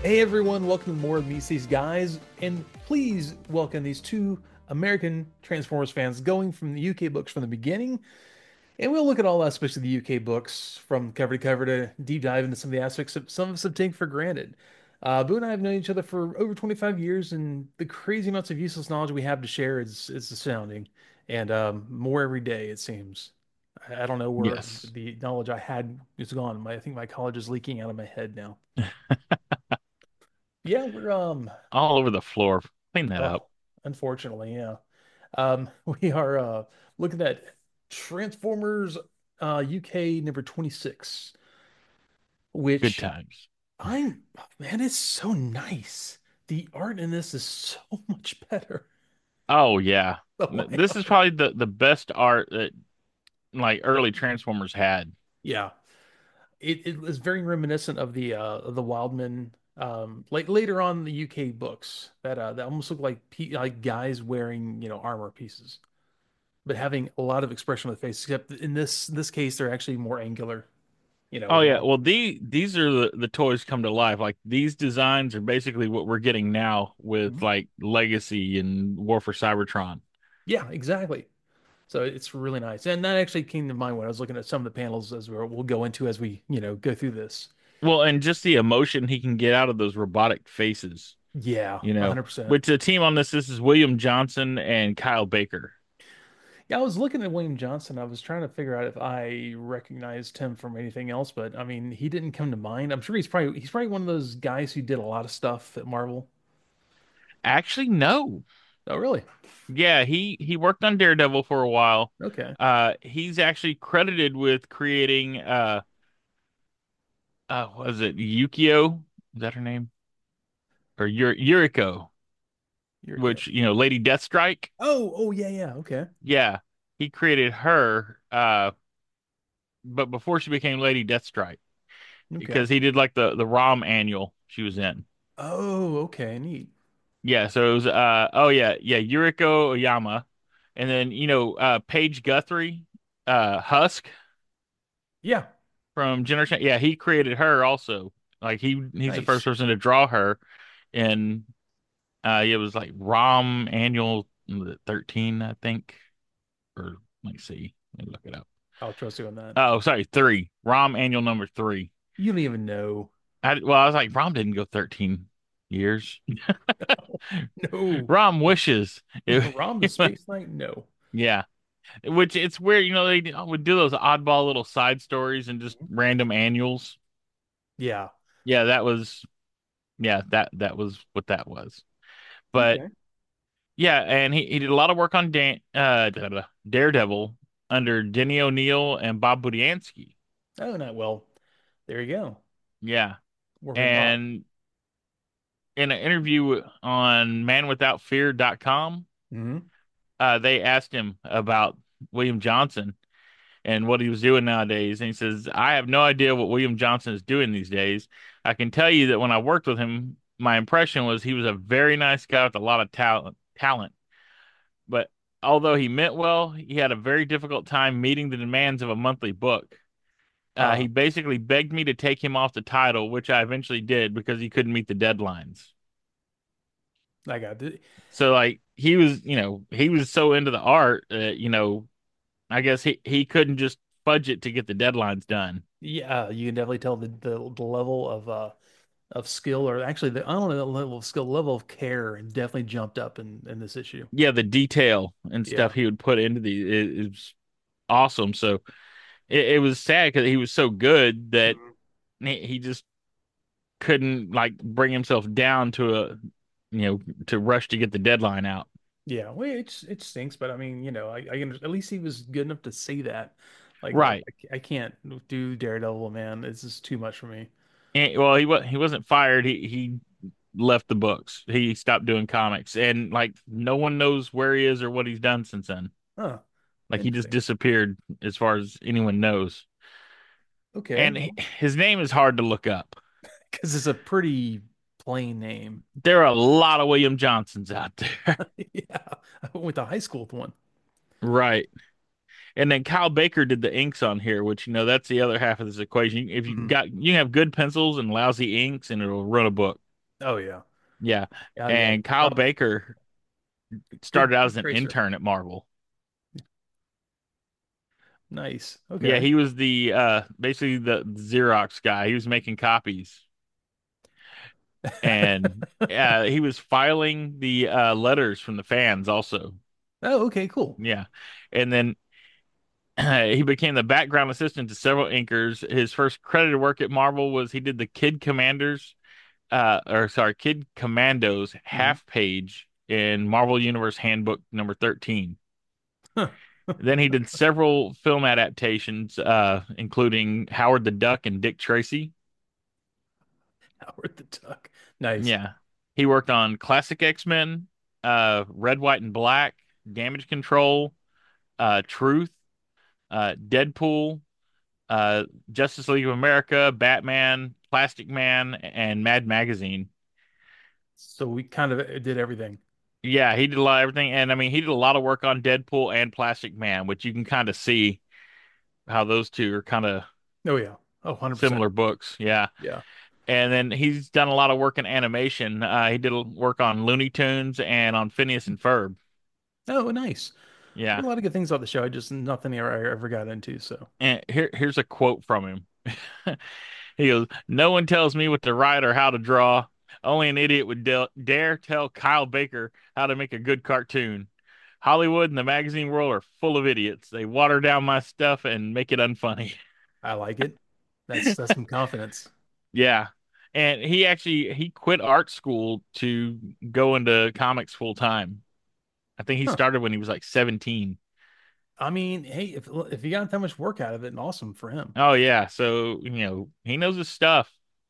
Hey everyone, welcome to more of Meet These Guys, and please welcome these two American Transformers fans going from the UK books from the beginning, and we'll look at all aspects of the UK books from cover to cover to deep dive into some of the aspects that some of us have taken for granted. Boo and I have known each other for over 25 years, and the crazy amounts of useless knowledge we have to share is astounding, and more every day it seems. I don't know where Yes. the knowledge I had is gone. I think my college is leaking out of my head now. Yeah, we're All over the floor. Clean that up. Oh, unfortunately, yeah. We are looking at Transformers UK number 26, Good which times. man, it's so nice. The art in this is so much better. Oh yeah. Oh my This is God. probably the best art that like early Transformers had. Yeah. It was very reminiscent of the Wildman like later on in the UK books that almost look like like guys wearing, armor pieces, but having a lot of expression on the face, except in this case they're actually more angular. Oh yeah. More. Well, these are the toys come to life. Like these designs are basically what we're getting now with Mhm. like Legacy and War for Cybertron. Yeah, exactly. So it's really nice. And that actually came to mind when I was looking at some of the panels as we'll go into as we, go through this. Well, and just the emotion he can get out of those robotic faces, Yeah, 100%. Which the team on this is William Johnson and Kyle Baker. Yeah, I was looking at William Johnson. I was trying to figure out if I recognized him from anything else, but I mean, he didn't come to mind. I'm sure he's probably one of those guys who did a lot of stuff at Marvel. Actually, no. Oh, really? Yeah, he worked on Daredevil for a while. Okay. He's actually credited with creating was it Yukio? Is that her name? Or Yuriko, You're good. which, Lady Deathstrike. Oh, yeah, yeah. Okay. Yeah, he created her but before she became Lady Deathstrike Okay. because he did like the ROM annual she was in. Oh, okay. Neat. Yeah, so it was oh yeah, Yuriko Oyama. And then, Paige Guthrie, Husk Yeah. from Generation. Yeah, he created her also. Like he's the first Nice. person to draw her, and it was like ROM Annual 13, I think. Or let me see, let me look it up. I'll trust you on that. Oh, sorry, three. ROM Annual number three. You don't even know. I was like, ROM didn't go 13 years. No. ROM wishes. Rom the Space Knight? No. Yeah, which it's weird. They would do those oddball little side stories and just random annuals. Yeah. Yeah, that was what that was. But Okay. yeah, and he did a lot of work on Daredevil under Denny O'Neil and Bob Budiansky. Oh, not well. There you go. Yeah. Work with Bob. And in an interview on manwithoutfear.com, Hmm. they asked him about William Johnson and what he was doing nowadays. And he says, I have no idea what William Johnson is doing these days. I can tell you that when I worked with him, my impression was he was a very nice guy with a lot of talent. But although he meant well, he had a very difficult time meeting the demands of a monthly book. He Uh, basically begged me to take him off the title, which I eventually did because he couldn't meet the deadlines. I got it. So like he was so into the art that, I guess he couldn't just fudge it to get the deadlines done. Yeah, you can definitely tell the level of skill, or actually the I don't know, the level of skill, level of care, and definitely jumped up in this issue. Yeah, the detail and stuff Yeah. he would put into it was awesome. So it was sad because he was so good that Mhm. he just couldn't like bring himself down to to rush to get the deadline out. Yeah, well, it stinks, but I mean, at least he was good enough to say that. Like, Right. I can't do Daredevil, man. This is too much for me. Well, he wasn't fired. He left the books. He stopped doing comics, and like no one knows where he is or what he's done since then. Huh. Like he just Interesting. disappeared as far as anyone knows. Okay. And his name is hard to look up. Because it's a pretty plain name. There are a lot of William Johnsons out there. Yeah. I went to high school with one. Right. And then Kyle Baker did the inks on here, which that's the other half of this equation. If Mhm. you have good pencils and lousy inks, and it'll run a book. Oh yeah. Yeah. Yeah. And Kyle Baker started out Big as an tracer. intern at Marvel. Nice. Yeah, Okay. he was the basically the Xerox guy. He was making copies. And he was filing the letters from the fans also. Oh, okay, cool. Yeah. And then he became the background assistant to several inkers. His first credited work at Marvel was he did the Kid Commandos Hmm. half page in Marvel Universe Handbook number 13. Huh. Then he did several film adaptations, including Howard the Duck and Dick Tracy. Howard the Duck. Nice. Yeah. He worked on classic X-Men, Red, White, and Black, Damage Control, Truth, Deadpool, Justice League of America, Batman, Plastic Man, and Mad Magazine. So we kind of did everything. Yeah, he did a lot of everything, and I mean, he did a lot of work on Deadpool and Plastic Man, which you can kind of see how those two are kind of Oh yeah. Oh, 100%. similar books. Yeah, Yeah. and then he's done a lot of work in animation. He did work on Looney Tunes and on Phineas and Ferb. Oh, nice. I Yeah, heard a lot of good things about the show. I just nothing I ever got into. So and here's a quote from him. He goes, "No one tells me what to write or how to draw. Only an idiot would dare tell Kyle Baker how to make a good cartoon. Hollywood and the magazine world are full of idiots. They water down my stuff and make it unfunny." I like it. That's some confidence. Yeah. And he quit art school to go into comics full time. I think he Huh. started when he was like 17. I mean, hey, if you got that much work out of it, and awesome for him. Oh yeah, so he knows his stuff.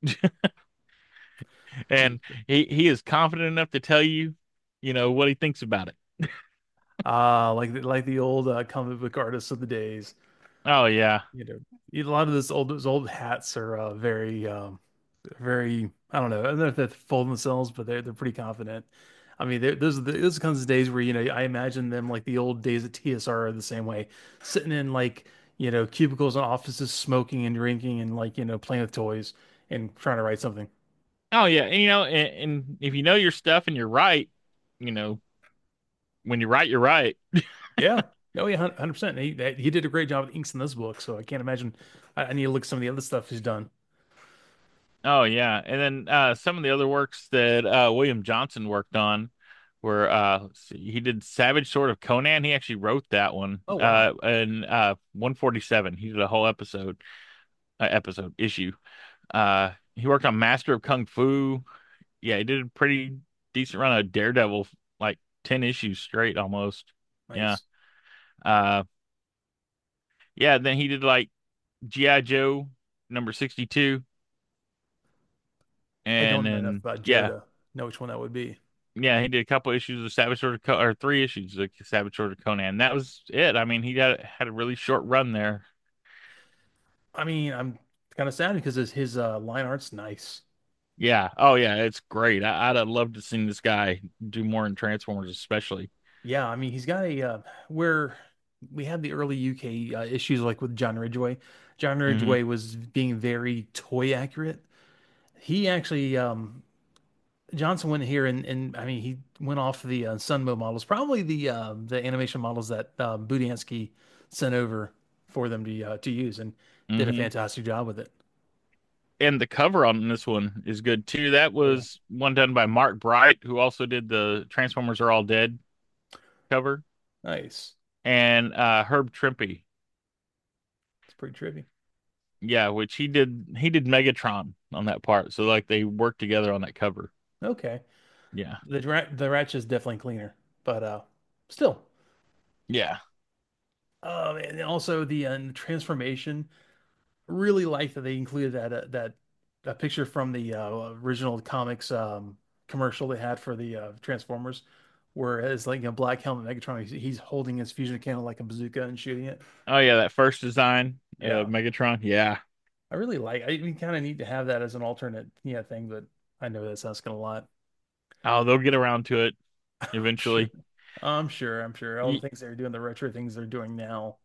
And Jeez. he is confident enough to tell you, what he thinks about it. Like the old comic book artists of the days. Oh yeah. You know, a lot of those old hats are very very I don't know. I don't know if they're full of themselves, but they're pretty confident. I mean, those are kinds of days where I imagine them like the old days at TSR are the same way, sitting in like cubicles and offices, smoking and drinking and like playing with toys and trying to write something. Oh yeah. And if you know your stuff and you're right, you know, when you're right, you're right. Yeah. Oh yeah, 100%. He did a great job with inks in this book, so I can't imagine. I need to look at some of the other stuff he's done. Oh yeah. And then some of the other works that William Johnson worked on were let's see, he did Savage Sword of Conan. He actually wrote that one. Oh wow. And 147. He did a whole episode issue. He worked on Master of Kung Fu. Yeah, he did a pretty decent run of Daredevil, like 10 issues straight almost. Yeah. Nice. Uh yeah, then he did like G.I. Joe number 62. I And don't know enough then about Joe yeah. to know which one that would be. Yeah, he did a couple issues of or 3 issues of Savage Sword of Conan. That was it. I mean, he had a really short run there. I mean, I'm kind of sad because his line art's nice. Yeah. Oh yeah, it's great. I'd have loved to see this guy do more in Transformers, especially. Yeah, I mean, he's got a where we had the early UK issues like with John Ridgway. John Hmm. Ridgway was being very toy accurate. He actually Johnson went here and I mean he went off the Sunmo models, probably the animation models that Budiansky sent over for them to use, and did a Hmm. fantastic job with it. And the cover on this one is good too. That Oh yeah, was one done by Mark Bright, who also did the Transformers Are All Dead cover, nice. and Herb Trimpe. It's pretty trippy. Yeah, which he did Megatron on that part. So like they worked together on that cover. Okay, Yeah. the Ratch is definitely cleaner, but still. Yeah. And also the transformation. Really like that they included that picture from the original comics commercial they had for the Transformers, where it's like a black helmet Megatron. He's holding his fusion cannon like a bazooka and shooting it. Oh yeah, that first design of Yeah, Megatron. Yeah. I really like. We kind of need to have that as an alternate, thing, but I know that sounds kind of a lot. Oh, they'll get around to it I'm sure. eventually. I'm sure. All the Ye- things they're doing, the retro things they're doing now.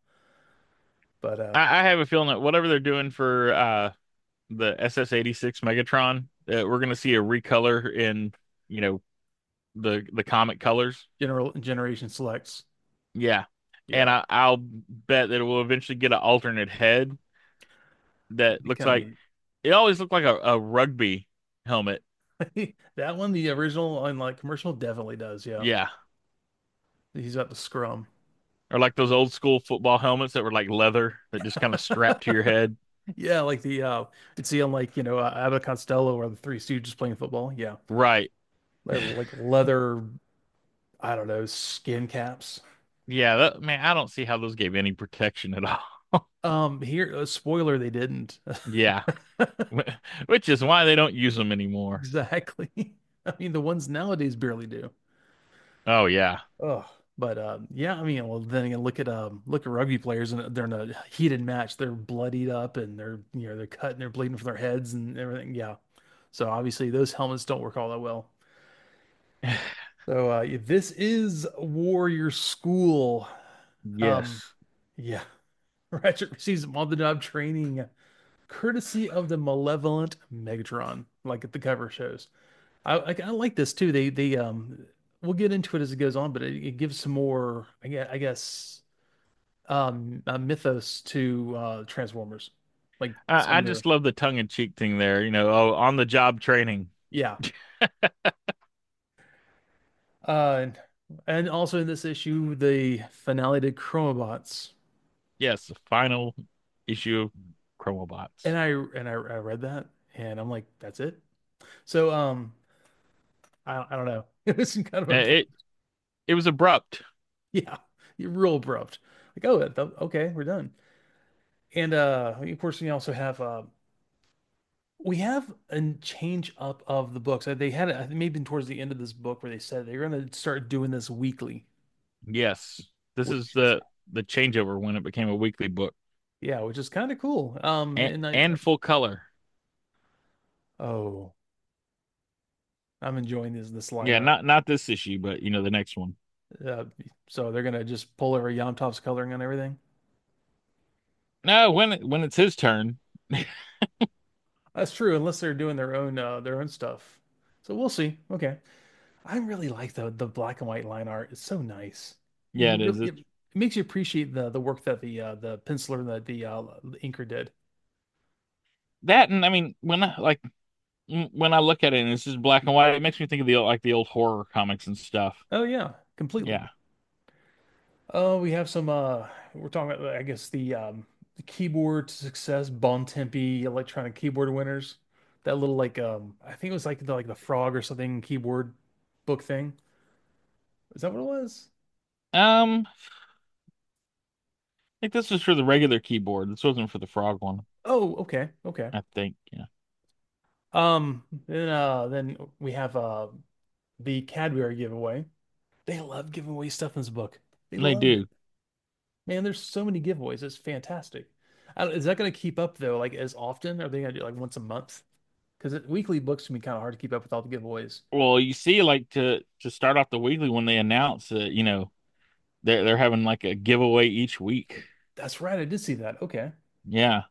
But I have a feeling that whatever they're doing for the SS-86 Megatron, we're gonna see a recolor in, you know, the comic colors. Generation selects. Yeah. And Yeah, I'll bet that it will eventually get an alternate head that'd that be looks kind of like neat. it always looked like a rugby helmet. That one, the original on like commercial, definitely does. Yeah, Yeah. he's got the scrum. Or like those old school football helmets that were like leather that just kind of strapped to your head. Yeah, like the you'd see on like Abbott Costello or the Three Stooges playing football. Yeah, Right. like leather. I don't know, skin caps. Yeah, that, man, I don't see how those gave any protection at all. Here, spoiler, they didn't. Yeah. Which is why they don't use them anymore. Exactly. I mean, the ones nowadays barely do. Oh yeah. Oh, but yeah, I mean, well, then again, look at rugby players, and they're in a heated match. They're bloodied up, and they're cut, and they're bleeding from their heads and everything. Yeah. So obviously, those helmets don't work all that well. So this is Warrior School. Um, Yes. yeah, Ratchet receives on-the-job training courtesy of the malevolent Megatron, like the cover shows. I like this too. They we'll get into it as it goes on, but it gives some more, I guess mythos to Transformers, like some I of their just love the tongue-in-cheek thing there, oh, on the job training. yeah. And and also in this issue, the finale to Chromobots, Yes, the final issue of and Chromobots. I read that, and I'm like, that's it. So I don't know. It was kind of It abrupt. it was abrupt. Yeah, you're real abrupt. Like, oh, okay, we're done. And of course, we also have we have a change up of the books. They had it, I think maybe towards the end of this book where they said they're going to start doing this weekly, Yes. This is which is the changeover when it became a weekly book yeah, which is kind of cool. And and full color. oh, I'm enjoying this line Yeah, art. not this issue, but the next one. Uh, so they're gonna just pull over Yom-Tov's coloring and everything. No, when it's his turn. That's true, unless they're doing their own stuff. So we'll see. Okay, I really like the black and white line art. It's so nice. Yeah, it is. It makes you appreciate the work that the penciler and the inker did. That, and I mean, when I look at it and it's just black and white, it makes me think of the old horror comics and stuff. Oh yeah, completely. Yeah. Oh, we have some we're talking about I guess the keyboard to success Bon Tempe electronic keyboard winners. That little like I think it was like the frog or something keyboard book thing. Is that what it was? I think this was for the regular keyboard. This wasn't for the frog one, Oh, okay, okay. I think. Yeah. Then we have the Cadbury giveaway. They love giving away stuff in this book. They They love it. do. Man, there's so many giveaways. It's fantastic. Is that going to keep up though? Like as often? Are they going to do like once a month? Because weekly books can be kind of hard to keep up with all the giveaways. Well, you see, like to start off the weekly when they announce that, they're having like a giveaway each week. That's right. I did see that. Okay. Yeah.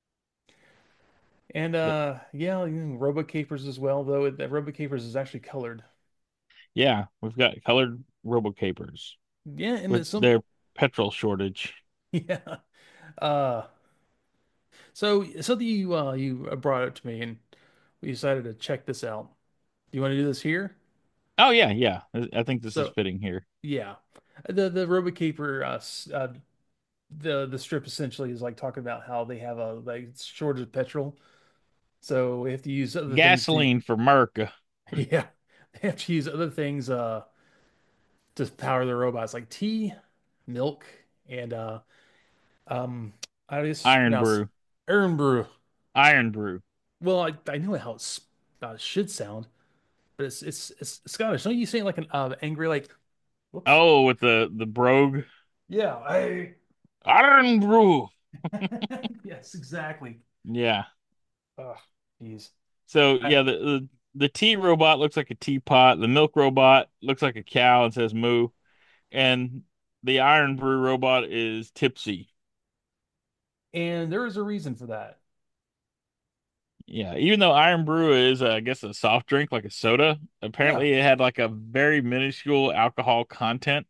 And But yeah, RoboCapers as well, though. The RoboCapers is actually colored. yeah, we've got colored RoboCapers Yeah, and with there's some their petrol shortage. yeah. Uh so that you brought it to me and we decided to check this out. Do you want to do this here? Oh yeah, yeah. I think this is So fitting here. yeah. The RoboCaper the strip essentially is like talking about how they have a like shortage of petrol. So we have to use other things to Gasoline for America. yeah. They have to use other things to power the robots like tea, milk, and um I guess it's Iron pronounced brew. Iron brew. Iron brew. Well, I know how it should sound, but it's Scottish. Don't you say it like an angry like whoops. Oh, with the brogue. Yeah, I Iron brew. yes, exactly. Yeah. Oh, jeez. So I yeah, the tea robot looks like a teapot. The milk robot looks like a cow and says moo. And the iron brew robot is tipsy. and there is a reason for that. Yeah, even though Iron Brew is, I guess, a soft drink like a soda, Yeah. apparently it had like a very minuscule alcohol content.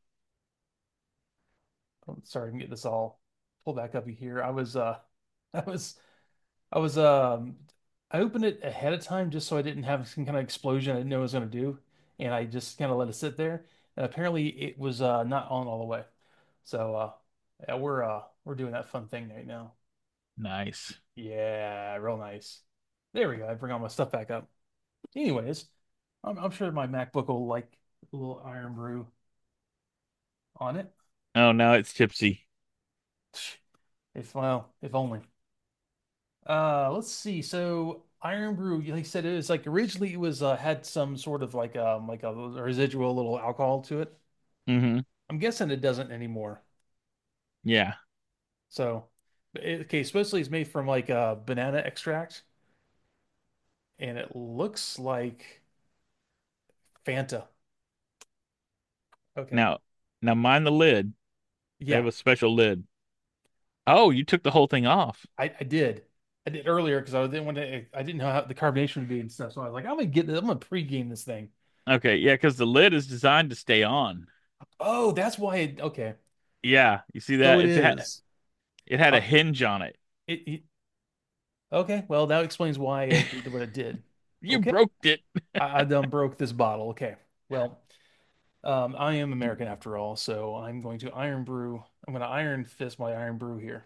I'm sorry, I can get this all pulled back up here. I was I was I opened it ahead of time just so I didn't have some kind of explosion I didn't know I was gonna do. And I just kind of let it sit there. And apparently it was not on all the way. So yeah, we're doing that fun thing right now. Nice. Yeah, real nice. There we go. I bring all my stuff back up. Anyways, I'm sure my MacBook will like a little Iron Brew on it. Oh, now it's tipsy. If well, if only. Let's see. So Iron Brew, like you said, it was like originally it was had some sort of like a residual little alcohol to it. Hmm. I'm guessing it doesn't anymore. Yeah. So, okay, supposedly it's made from like banana extract, and it looks like Fanta. Okay, Now, now mind the lid. They have yeah, a special lid. Oh, you took the whole thing off. I did. I did earlier because I didn't want to. I didn't know how the carbonation would be and stuff. So I was like, I'm gonna get this. I'm gonna pregame this thing. Okay, yeah, because the lid is designed to stay on. Oh, that's why. Okay, Yeah, you see so that? it Had is. it had a Uh, hinge on it. it Okay, well, that explains why it did what it did. You Okay, broke it. I done broke this bottle. Okay, well, I am American after all, so I'm going to Iron Brew. I'm going to Iron Fist my Iron Brew here.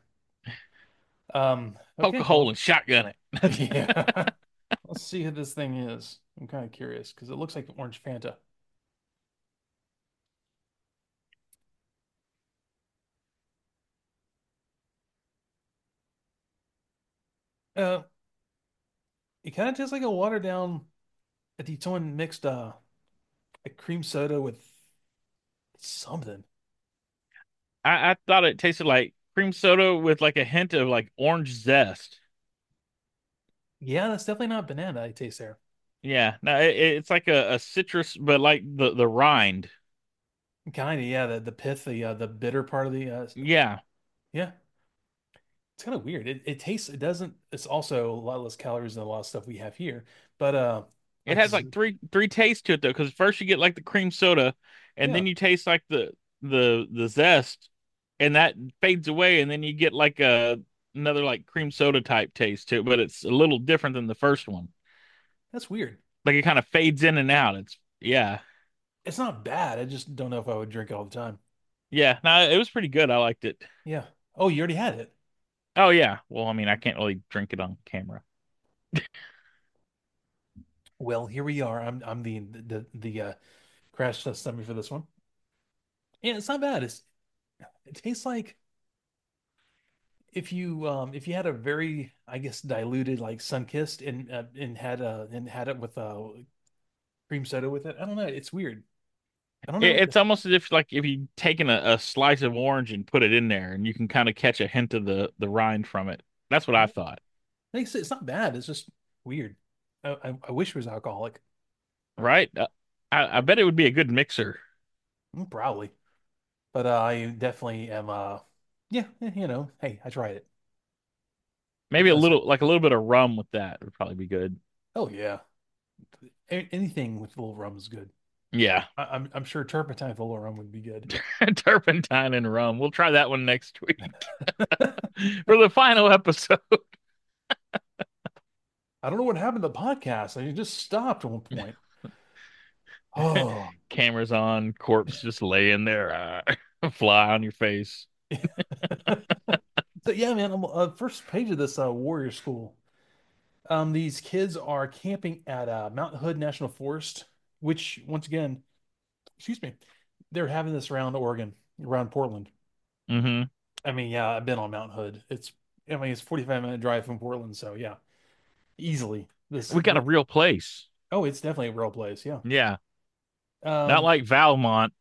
Poke a Okay, hole well, and shotgun yeah. it. Let's see who this thing is. I'm kind of curious because it looks like orange Fanta. Uh, it kind of tastes like a watered down. I think someone mixed a cream soda with something. I thought it tasted like cream soda with like a hint of like orange zest. Yeah, that's definitely not banana I taste there. Yeah, no, it's like a citrus, but like the rind. Kind of, yeah. The pith, the bitter part of the Yeah, yeah. It's kind of weird. It tastes. It doesn't. It's also a lot less calories than a lot of stuff we have here. But it like has like three tastes to it though, because first you get like the cream soda, and yeah, then you taste like the zest, and that fades away, and then you get like another like cream soda type taste to it, but it's a little different than the first one. that's weird. Like it kind of fades in and out. It's yeah, It's not bad. I just don't know if I would drink it all the time. yeah. No, it was pretty good. I liked it. Yeah. Oh, you already had it. Oh yeah. Well, I mean, I can't really drink it on camera. Well, here we are. I'm the crash test dummy for this one. Yeah, it's not bad. It tastes like if you had a very I guess diluted like Sunkist and had it with cream soda with it. I don't know. It's weird. I don't know. It's almost as if like if you taken a slice of orange and put it in there, and you can kind of catch a hint of the rind from it. That's what I thought. It's not bad. It's just weird. I wish it was alcoholic. Right? I bet it would be a good mixer. Probably. But I definitely am yeah, you know, hey, I tried it. Maybe Because a little bit of rum with that would probably be good. oh yeah. Anything with a little rum is good. Yeah. I'm sure turpentine with a little rum would be good. Turpentine and rum. We'll try that one next week for the final episode. I don't know what happened to the podcast. I just stopped at one point. Oh. Cameras on, corpse just laying there, fly on your face. So yeah, man, first page of this warrior school. These kids are camping at Mount Hood National Forest, which once again, excuse me, they're having this around Oregon, around Portland. Hmm. I mean, yeah, I've been on Mount Hood. I mean, it's 45-minute drive from Portland, so yeah, easily. This We got a group, real place. oh, it's definitely a real place, yeah. Yeah. Not Um, like Valmont.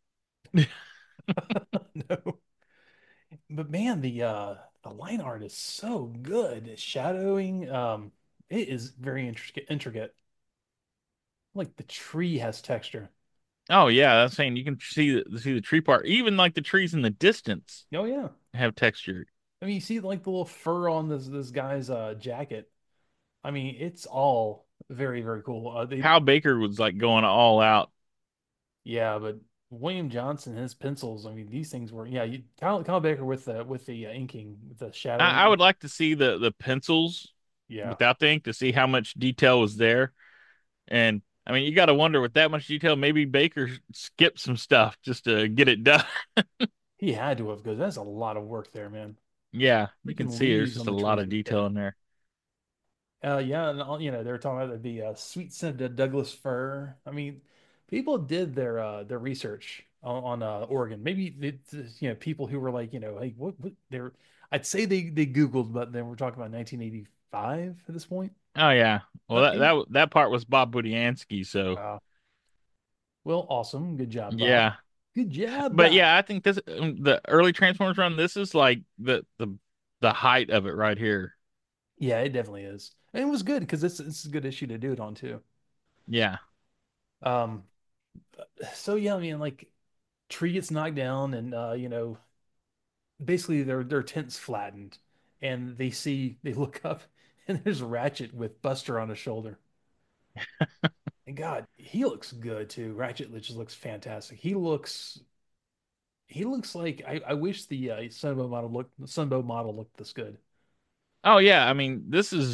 no, but man, the line art is so good. Shadowing, it is very intricate. Like the tree has texture. Oh yeah, that's saying you can see the tree part. Even like the trees in the distance Oh yeah. have texture. I mean, you see like the little fur on this guy's jacket. I mean, it's all very, very cool. Kyle Baker was like going all out. Yeah, but William Johnson, his pencils, I mean, these things were, yeah, Kyle Baker with the inking, with the I shadowing. would like to see the pencils Yeah. without the ink to see how much detail was there. And I mean, you got to wonder with that much detail, maybe Baker skipped some stuff just to get it done. He had to have, because that's a lot of work there, man. Yeah, you can Freaking see there's leaves just on a the lot trees of are detail in dead. there. Yeah, and they were talking about the sweet scented Douglas fir. I mean, people did their research on Oregon. Maybe people who were like, hey, what they're I'd say they Googled, but then we're talking about 1985 at this point. Oh yeah. Well, Maybe. that part was Bob Budiansky, so Uh, well, awesome. Good job, Bob. yeah. Good job, But Bob. yeah, I think this the early Transformers run. This is like the height of it right here. Yeah, it definitely is. And it was good because it's a good issue to do it on too. Yeah. Um, so yeah, I mean, like tree gets knocked down, and basically their tent's flattened, and they look up, and there's Ratchet with Buster on his shoulder. And God, he looks good too. Ratchet just looks fantastic. He looks like I wish the Sunbow model looked this good. Oh yeah. I mean,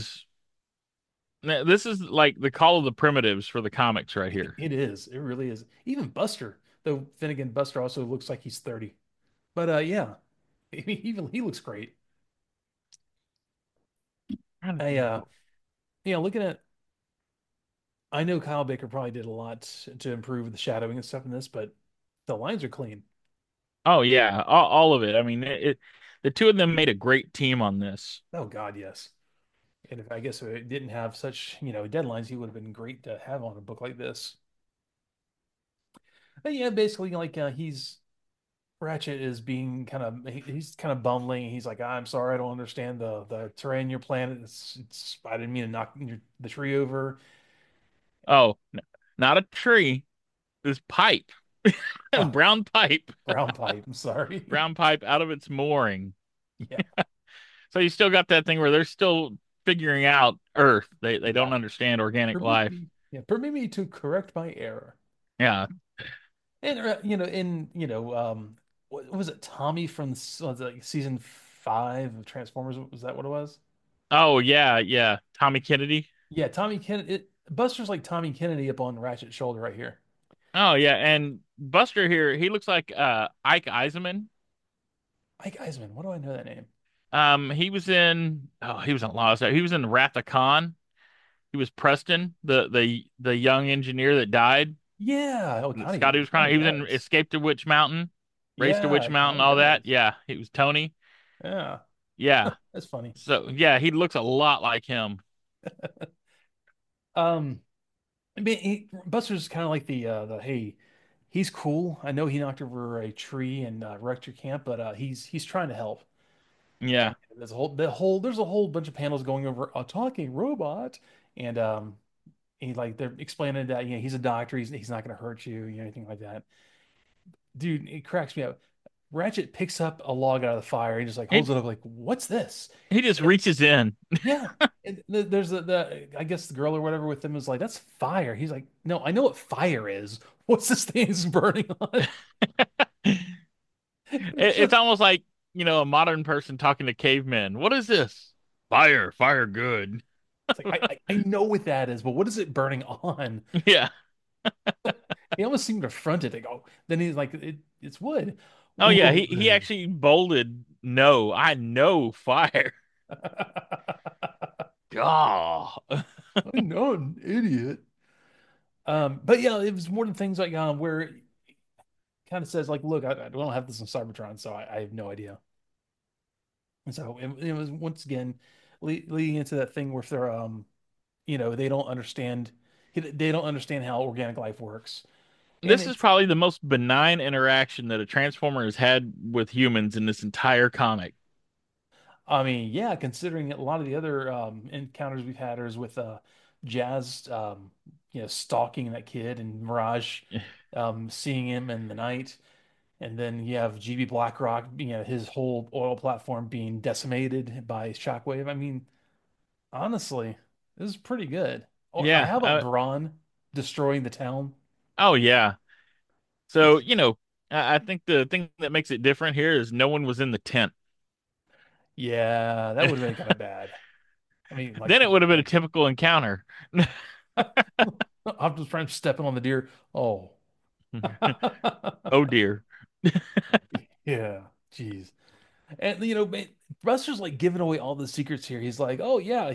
this is like the Call of the Primitives for the comics right here. It is. It really is. Even Buster, though then again, Buster also looks like he's 30. But yeah, I mean, even he looks great. Trying to I think. looking at I know Kyle Baker probably did a lot to improve the shadowing and stuff in this, but the lines are clean. Oh yeah, all of it. I mean, the two of them made a great team on this. Oh God, yes. And if I guess if it didn't have such, deadlines, he would have been great to have on a book like this. But yeah, basically like he's Ratchet is being he's kind of bumbling. He's like, I'm sorry, I don't understand the terrain on your planet. It's I didn't mean to knock the tree over. Oh, not a tree. This pipe, Oh, brown pipe, brown pipe. I'm sorry. brown pipe out of its mooring. Yeah. So you still got that thing where they're still figuring out Earth. They Yeah. don't understand organic Permit life. me. Yeah, permit me to correct my error. Yeah. And what was it? Tommy from was it like season 5 of Transformers? Was that what it was? Oh yeah, yeah. Tommy Kennedy. Yeah, Tommy Kennedy. Buster's like Tommy Kennedy up on Ratchet's shoulder right here. Oh yeah, and Buster here, he looks like Ike Eisenman. Ike Eisman. What do I know that name? He was in a lot of stuff. He was in Wrath of Khan. He was Preston, the young engineer that died. Yeah. Oh God, Scotty was crying. He was in does. Escape to Witch Mountain, Race to Yeah, Witch he kind Mountain, of all that. does. Yeah, he was Tony. Yeah, Yeah. that's funny. So yeah, he looks a lot like him. Um, I mean, Buster's kind of like the hey, he's cool. I know he knocked over a tree and wrecked your camp, but he's trying to help. Yeah. And there's a whole bunch of panels going over a talking robot, and they're explaining that he's a doctor, he's not going to hurt you, anything like that. Dude, it cracks me up. Ratchet picks up a log out of the fire and just like holds He it up like, what's this? he just And reaches in. yeah, and there's the I guess the girl or whatever with him is like, that's fire. He's like, no, I know what fire is. What's this thing is burning on? It's It's just almost like, a modern person talking to cavemen. What is this? Fire, fire good. it's like I know what that is, but what is it burning on? Yeah. He almost seemed affronted. Like, oh, then he's like, it's wood. Oh yeah, Whoa, he actually bolded no. I know fire. Oh. I know, an idiot. But yeah, it was more than things like where it kind of says like, look, I don't have this in Cybertron, so I have no idea. And so it was once again leading into that thing where if they're they don't understand how organic life works, and This is it's probably the most benign interaction that a Transformer has had with humans in this entire comic. I mean, yeah, considering a lot of the other encounters we've had is with Jazz, stalking that kid and Mirage, seeing him in the night. And then you have GB BlackRock, his whole oil platform being decimated by Shockwave. I mean, honestly, This is pretty good. Or Yeah. how about Braun destroying the town? Oh yeah. So, I think the thing that makes it different here is no one was in the tent. Yeah, that would have been kind of bad. I mean, like, Then it would have been a typical encounter. Optimus Prime stepping on the deer. Oh, Oh dear. yeah, jeez. And Buster's like giving away all the secrets here. He's like, oh yeah,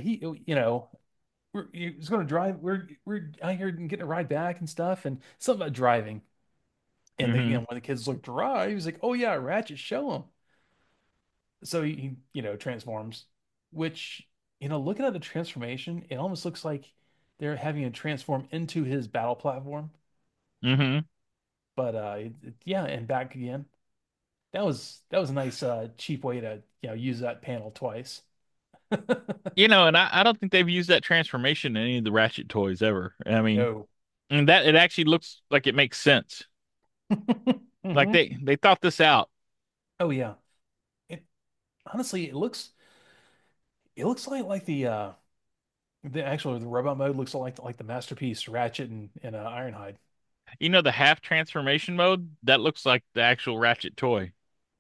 he's going to drive. We're out here getting a ride back and stuff, and something about driving. And Hmm. when the kids look drive, he's like, oh yeah, Ratchet, show him. So he transforms, which looking at the transformation, it almost looks like they're having him transform into his battle platform. Hmm. But yeah, and back again. That was a nice cheap way to use that panel twice. And I don't think they've used that transformation in any of the Ratchet toys ever. I mean, No. and that it actually looks like it makes sense. Like Hmm. they thought this out. Oh yeah. It honestly it looks like the robot mode looks like the masterpiece Ratchet and Ironhide. The half transformation mode, that looks like the actual Ratchet toy.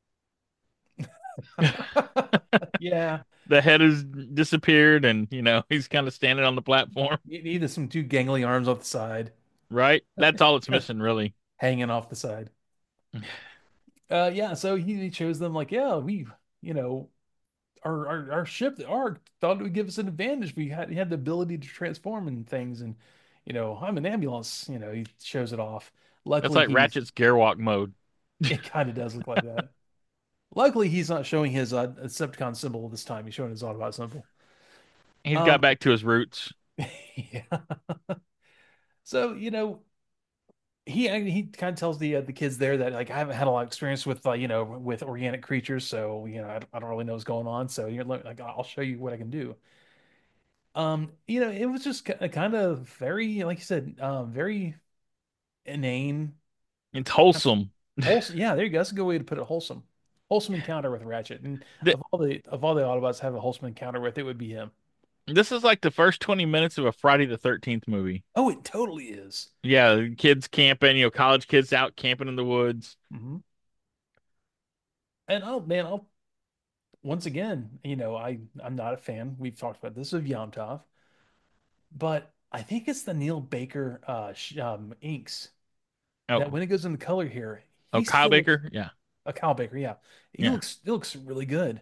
Yeah, The head has disappeared and, he's kind of standing on the platform, you need some two gangly arms off the side, right? That's all it's missing, really. hanging off the side. Yeah, so he shows them like, yeah, you know, our ship, the Ark, thought it would give us an advantage. We had the ability to transform in things, and I'm an ambulance. He shows it off. That's Luckily, like Ratchet's Gearwalk mode. it kind of does look like that. Luckily, he's not showing his Decepticon symbol this time. He's showing his Autobot symbol. He's got Um, back to his roots. yeah. So he kind of tells the kids there that like I haven't had a lot of experience with with organic creatures, so I don't really know what's going on. So like I'll show you what I can do. It was just kind of very, like you said, very inane, It's wholesome. wholesome. Yeah, there you go. That's a good way to put it. Wholesome, wholesome encounter with Ratchet, and Th- of all the Autobots to have a wholesome encounter with, it would be him. This is like the first 20 minutes of a Friday the 13th movie. Oh, it totally is. Yeah, kids camping, college kids out camping in the woods. Hmm. And oh man, I'll once again, I'm not a fan. We've talked about this of Yomtov, but I think it's the Neil Baker inks that Oh, when it goes into color here, oh, he Kyle still looks Baker. Yeah, a Kyle Baker. Yeah, yeah. he looks really good.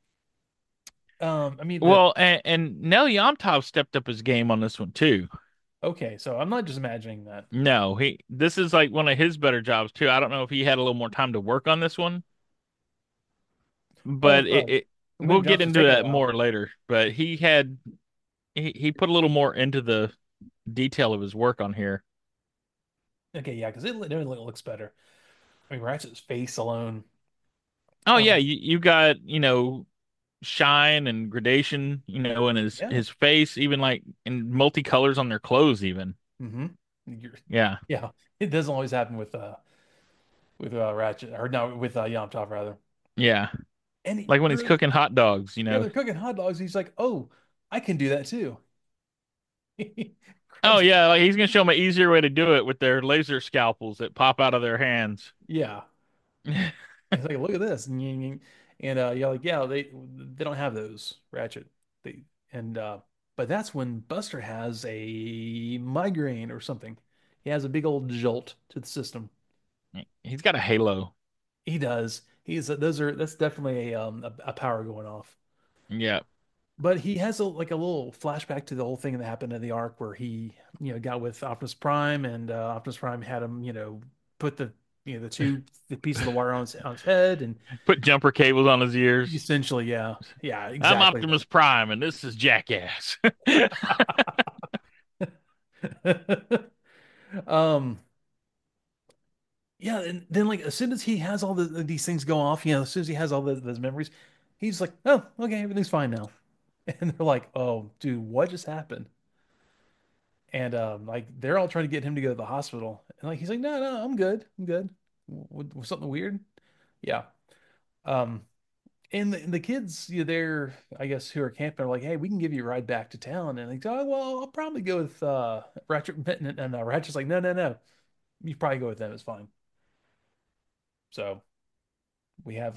I mean, Well, and Nell Yomtov stepped up his game on this one too. okay, so I'm not just imagining that. No, this is like one of his better jobs too. I don't know if he had a little more time to work on this one, Well, but we'll William get Johnson's into taking a that while. more later. But he put a little more into the detail of his work on here. Okay, yeah, because it definitely looks better. I mean, Ratchet's face alone. Oh yeah, Um, you got, shine and gradation, in yeah. his face, even like in multicolors on their clothes even. Hmm. You're, Yeah. yeah, it doesn't always happen with Ratchet or no with Yom Tov rather. Yeah. And Like when he's cooking hot dogs, yeah, they're cooking hot dogs. He's like, oh, I can do that too. He Oh grabs, yeah, like he's gonna show them an easier way to do it with their laser scalpels that pop out of their hands. yeah. He's like, look at this, and yeah, like yeah, they don't have those Ratchet. They and but that's when Buster has a migraine or something. He has a big old jolt to the system. He's got a halo. He does. That's definitely a power going off. Yeah. But he has like a little flashback to the whole thing that happened in the arc where he got with Optimus Prime and Optimus Prime had him put the piece of the wire on his head and Put jumper cables on his ears. essentially yeah I'm exactly Optimus Prime and this is Jackass. that. um yeah, and then like as soon as he has all these things go off, as soon as he has all those memories, he's like, oh, okay, everything's fine now. And they're like, oh dude, what just happened? And like they're all trying to get him to go to the hospital, and like he's like, no, no, I'm good, I'm good. Was something weird? Yeah. Um, And the kids, they're, I guess, who are camping are like, hey, we can give you a ride back to town. And they go, oh, well, I'll probably go with Ratchet. And Ratchet's like, no, no, no. You probably go with them. It's fine. So we have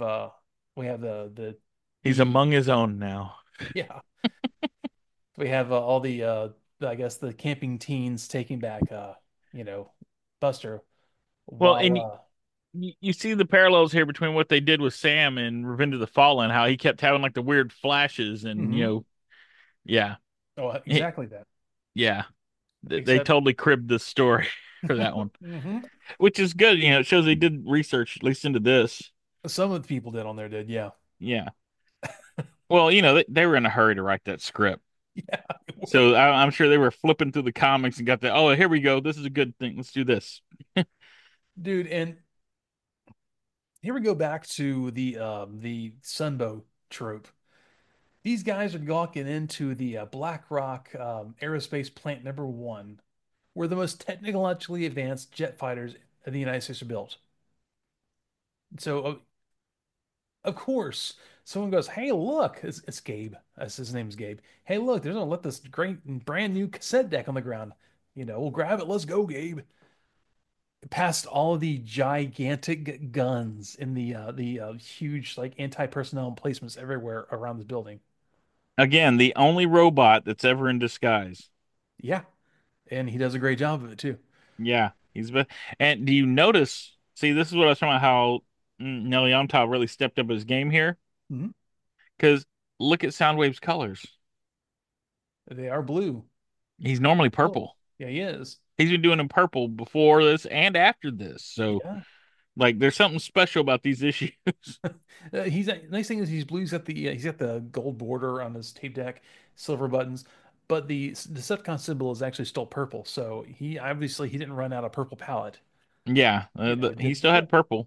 He's the among his own now. yeah, we have all I guess the camping teens taking back you know, Buster Well, while and you see the parallels here between what they did with Sam in Revenge of the Fallen, how he kept having like the weird flashes, and mhm. yeah, Oh, He- exactly that. yeah, they Except totally cribbed the story for that one, mhm. which is good. It shows they did research at least into this. Some of the people did on there did, yeah. Yeah. Well, they were in a hurry to write that script. Yeah, it were. So I'm sure they were flipping through the comics and got the, oh, here we go. This is a good thing. Let's do this. Dude, and here we go back to the Sunbow trope. These guys are gawking into the Black Rock Aerospace Plant Number One, where the most technologically advanced jet fighters in the United States are built. So, of course, someone goes, "Hey, look, it's Gabe. His name's Gabe. Hey, look, they're gonna let this great brand new cassette deck on the ground. We'll grab it. Let's go, Gabe." Past all the gigantic guns in the huge like anti-personnel emplacements everywhere around the building. Again, the only robot that's ever in disguise. Yeah, and he does a great job of it too. Yeah, and do you notice? See, this is what I was talking about. How Nelly Omtov really stepped up his game here. Mhm. Because look at Soundwave's colors. They are blue. He's normally Oh, purple. yeah, he is. He's been doing him purple before this and after this. So, Yeah. like, there's something special about these issues. He's nice thing is he's blue. He's got the gold border on his tape deck, silver buttons, but the Decepticon symbol is actually still purple. So he didn't run out of purple palette. Yeah, It he didn't still keep had up. purple.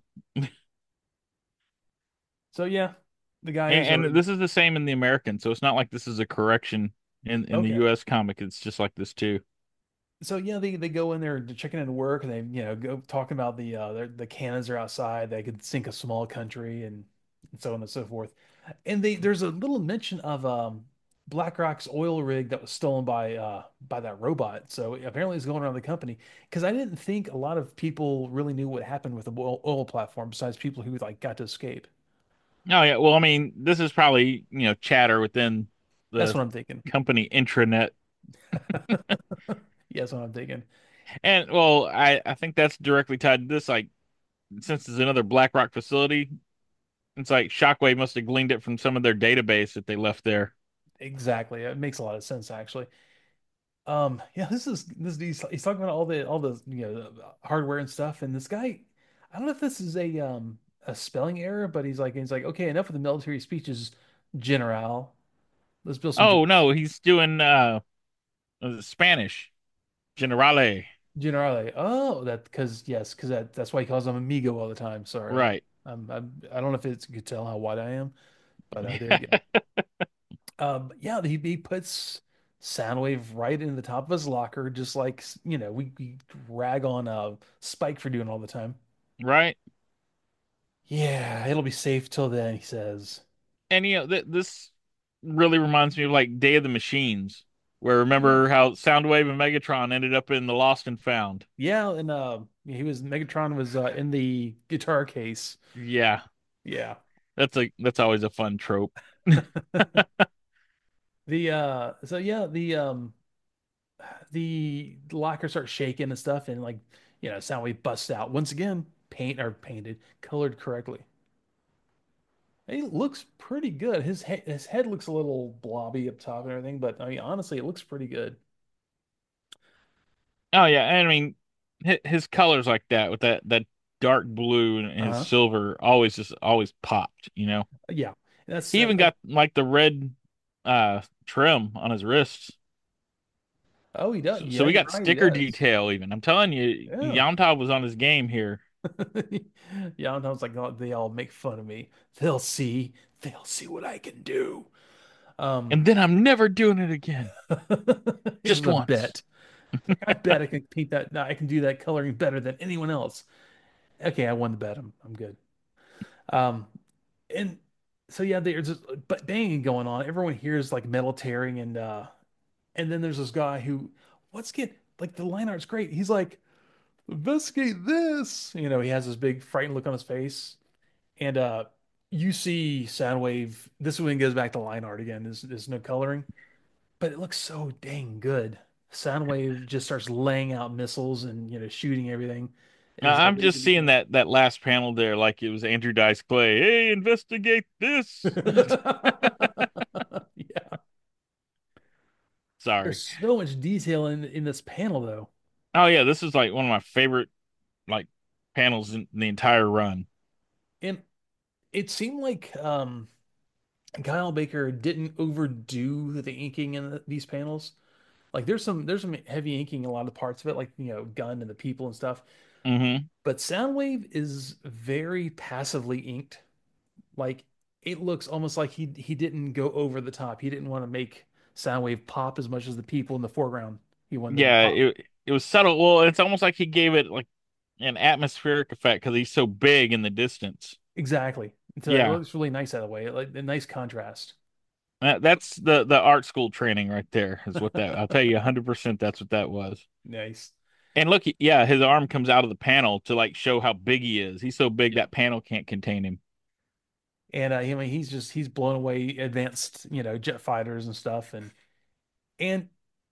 So yeah, the guys And, are and this is the same in the American, so it's not like this is a correction in the okay. US comic. It's just like this too. So yeah, they go in there, they're checking into work, and they go talking about the cannons are outside. They could sink a small country, and so on and so forth. And there's a little mention of BlackRock's oil rig that was stolen by that robot. So apparently it's going around the company because I didn't think a lot of people really knew what happened with the oil platform besides people who like got to escape. Oh yeah, well, I mean, this is probably, chatter within That's the what I'm thinking. company intranet. Yeah, that's what I'm thinking. And well, I think that's directly tied to this. Like, since it's another BlackRock facility, it's like Shockwave must have gleaned it from some of their database that they left there. Exactly. It makes a lot of sense actually. Yeah, he's talking about all the the hardware and stuff, and this guy, I don't know if this is a spelling error, but he's like, okay, enough of the military speeches, General. Let's build some Oh no, he's doing Spanish, Generale. Generale. Oh, that because yes, because that's why he calls them amigo all the time. Sorry, Right. I don't know if it's you could tell how white I am, but there you go. Yeah, he puts Soundwave right in the top of his locker, just like we rag on Spike for doing all the time. Right. Yeah, it'll be safe till then, he says. And this really reminds me of like Day of the Machines, where Yeah. remember how Soundwave and Megatron ended up in the Lost and Found. Yeah, and he was Megatron was in the guitar case. Yeah, Yeah. that's always a fun trope. The so yeah, the locker starts shaking and stuff, and like Soundwave busts out once again, painted, colored correctly. He looks pretty good. His head looks a little blobby up top and everything, but I mean honestly, it looks pretty good. Oh yeah, and I mean his colors like that with that dark blue and his Uh-huh. silver always popped. Yeah. That's He even like, got like the red trim on his wrists. oh, he does. So Yeah, we you're got right, he sticker does. detail even. I'm telling you, Yeah. Yamtov was on his game here. Yeah, and I was like, oh, they all make fun of me. They'll see. They'll see what I can do. Um, And then I'm never doing it again. here's Just the once. bet. Like, I bet I can paint that. No, I can do that coloring better than anyone else. Okay, I won the bet. I'm good. Um, and So yeah, there's just banging going on. Everyone hears like metal tearing, and then there's this guy who, let's get like the line art's great. He's like, investigate this. He has this big frightened look on his face. And you see Soundwave. This one goes back to line art again. There's no coloring, but it looks so dang good. Soundwave just starts laying out missiles and shooting everything. And he's got I'm just seeing laser that last panel there, like it was Andrew Dice Clay. Hey, investigate this. beams. Yeah, Sorry. there's so much detail in this panel though, Oh yeah, this is like one of my favorite like panels in the entire run. and it seemed like Kyle Baker didn't overdo the inking in these panels. Like there's some heavy inking in a lot of parts of it, like Gunn and the people and stuff. Hmm. But Soundwave is very passively inked. Like it looks almost like he didn't go over the top. He didn't want to make Soundwave pop as much as the people in the foreground he wanted them to Yeah, pop. it was subtle. Well, it's almost like he gave it like an atmospheric effect because he's so big in the distance. Exactly. So it Yeah, looks really nice that way. Like a nice contrast. that's the art school training right there. Is what that I'll tell you 100% that's what that was. Nice. And look, yeah, his arm comes out of the panel to like show how big he is. He's so big Yep. that panel can't contain him. And I mean he's blown away advanced, jet fighters and stuff and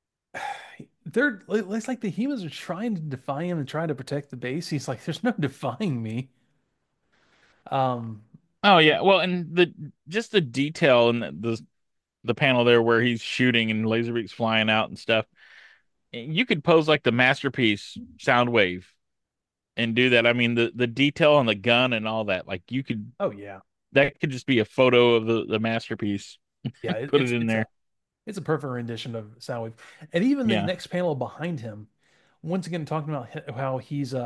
it's like the humans are trying to defy him and trying to protect the base. He's like, there's no defying me. Um, Oh yeah, well, and the just the detail in the panel there where he's shooting and Laserbeak's flying out and stuff. You could pose like the masterpiece Soundwave and do that. I mean, the detail on the gun and all that, like you could oh yeah. that could just be a photo of the masterpiece. Yeah, Put it in there. it's a perfect rendition of Soundwave. And even the Yeah. next panel behind him, once again talking about how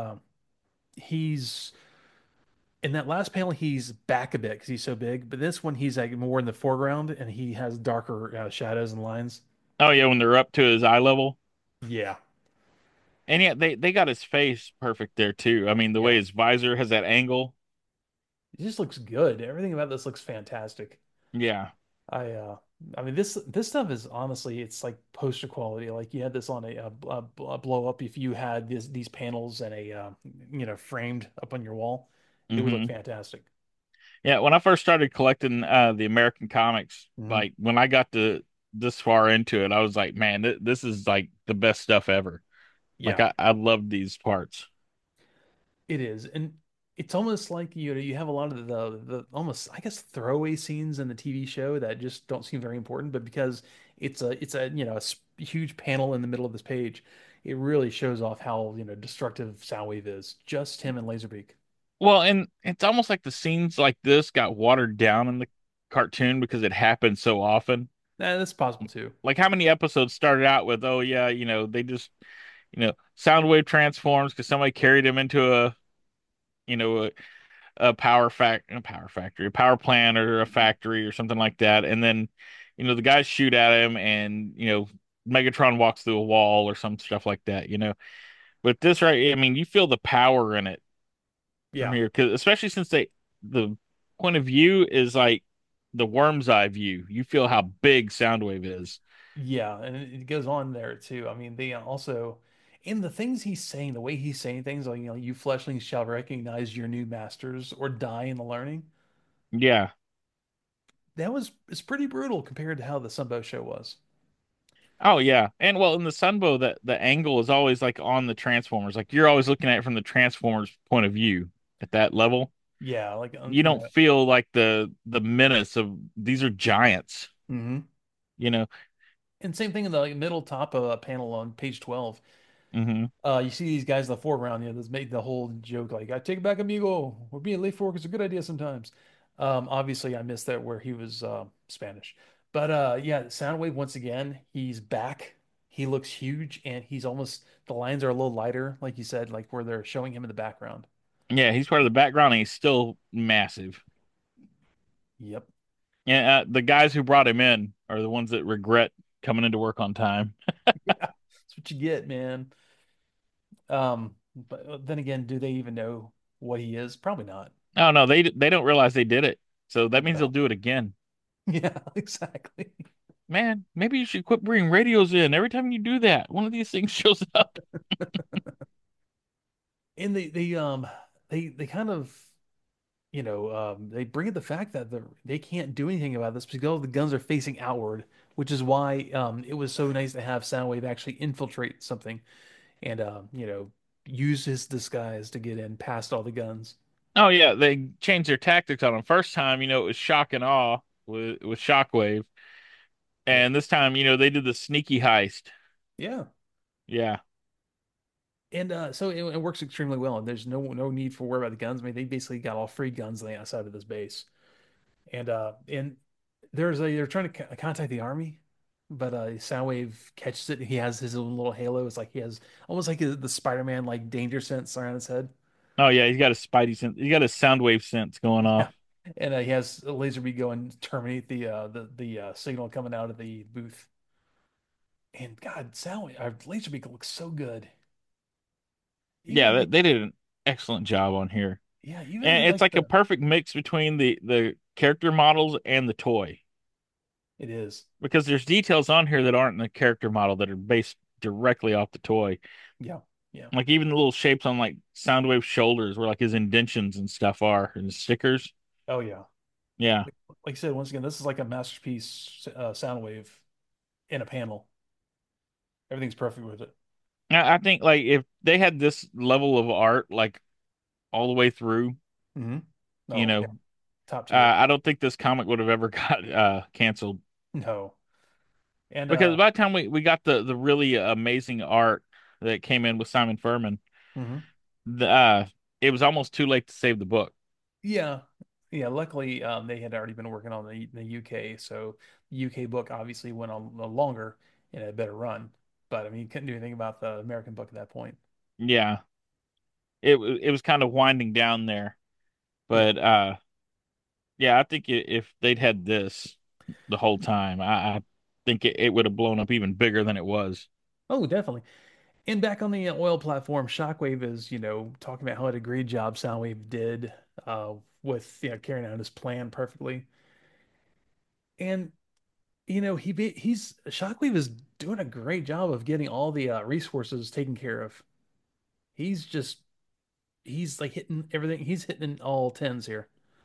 he's in that last panel he's back a bit because he's so big, but this one he's like more in the foreground and he has darker shadows and lines. Oh yeah, when they're up to his eye level. Yeah, And yeah, they got his face perfect there too. I mean, the way yeah. his visor has that angle. It just looks good. Everything about this looks fantastic. Yeah. I uh I mean this stuff is honestly it's like poster quality. Like you had this on a blow up if you had these panels and framed up on your wall, it would look Hmm. fantastic. Yeah, when I first started collecting the American comics, Hmm. like when I got to this far into it, I was like, man, this is like the best stuff ever. Like Yeah, I love these parts. it is. And it's almost like you have a lot of the almost I guess throwaway scenes in the TV show that just don't seem very important, but because it's a huge panel in the middle of this page, it really shows off how destructive Soundwave is. Just him and Laserbeak. Well, and it's almost like the scenes like this got watered down in the cartoon because it happened so often. That's possible too. Like how many episodes started out with, oh yeah, they just, Soundwave transforms because somebody carried him into you know, a power factory, a power plant or a factory or something like that. And then, the guys shoot at him and, Megatron walks through a wall or some stuff like that. But this right, I mean, you feel the power in it from Yeah. here, because especially since the point of view is like the worm's eye view. You feel how big Soundwave is. Yeah, and it goes on there too. I mean, they also in the things he's saying, the way he's saying things like, you fleshlings shall recognize your new masters or die in the learning. Yeah. It's pretty brutal compared to how the Sunbow show was. Oh yeah. And well, in the Sunbow, the angle is always like on the Transformers. Like you're always looking at it from the Transformers point of view at that level. Yeah, like You don't feel like the menace of these are giants, hmm you know. And same thing in the middle top of a panel on page 12. Hmm. You see these guys in the foreground, that's made the whole joke like, I take it back, amigo. We're being late for work is a good idea sometimes. Obviously, I missed that where he was Spanish. But yeah, Soundwave, once again, he's back. He looks huge and he's almost, the lines are a little lighter, like you said, like where they're showing him in the background. Yeah, he's part of the background and he's still massive. Yep. And the guys who brought him in are the ones that regret coming into work on time. Yeah, that's what you get, man. But then again, do they even know what he is? Probably not. Oh no, they don't realize they did it. So that means Yeah. they'll do it again. Yeah, exactly. Man, maybe you should quit bringing radios in. Every time you do that, one of these things shows up. And they kind of they bring up the fact that they can't do anything about this because all the guns are facing outward, which is why it was so nice to have Soundwave actually infiltrate something and use his disguise to get in past all the guns. Oh yeah, they changed their tactics on them. First time, it was shock and awe with Shockwave, Yeah. and this time, they did the sneaky heist. Yeah. Yeah, And so it works extremely well, and there's no need for worry about the guns. I mean, they basically got all free guns on the outside of this base, and they're trying to contact the army, but Soundwave catches it. He has his own little halo. It's like he has almost like the Spider-Man like danger sense around his head. oh yeah, he's got a spidey sense. He's got a sound wave sense going Yeah, off. and he has a laser beam going to terminate the signal coming out of the booth. And God, Soundwave, our laser beam looks so good. Yeah, Even the they did an excellent job on here, yeah, even and the it's like like a the perfect mix between the character models and the toy it is. because there's details on here that aren't in the character model that are based directly off the toy. Yeah, yeah. Like even the little shapes on like Soundwave's shoulders, where like his indentions and stuff are, and his stickers. Oh yeah. Yeah, Like I said, once again, this is like a masterpiece Soundwave in a panel. Everything's perfect with it. I think like if they had this level of art like all the way through, Hmm. you Oh yeah, know, top tier. I don't think this comic would have ever got canceled No. And because by the time we got the really amazing art that came in with Simon Furman, mhm. the it was almost too late to save the book. Yeah. Yeah, luckily they had already been working on the UK, so the UK book obviously went on longer and had a better run. But I mean, you couldn't do anything about the American book at that point. Yeah, it was kind of winding down there, Yeah. but yeah, I think if they'd had this the whole time, I think it would have blown up even bigger than it was. Oh, definitely. And back on the oil platform, Shockwave is, talking about how what a great job Soundwave did with, carrying out his plan perfectly. And, he's Shockwave is doing a great job of getting all the resources taken care of. He's just, he's like hitting everything. He's hitting all tens here.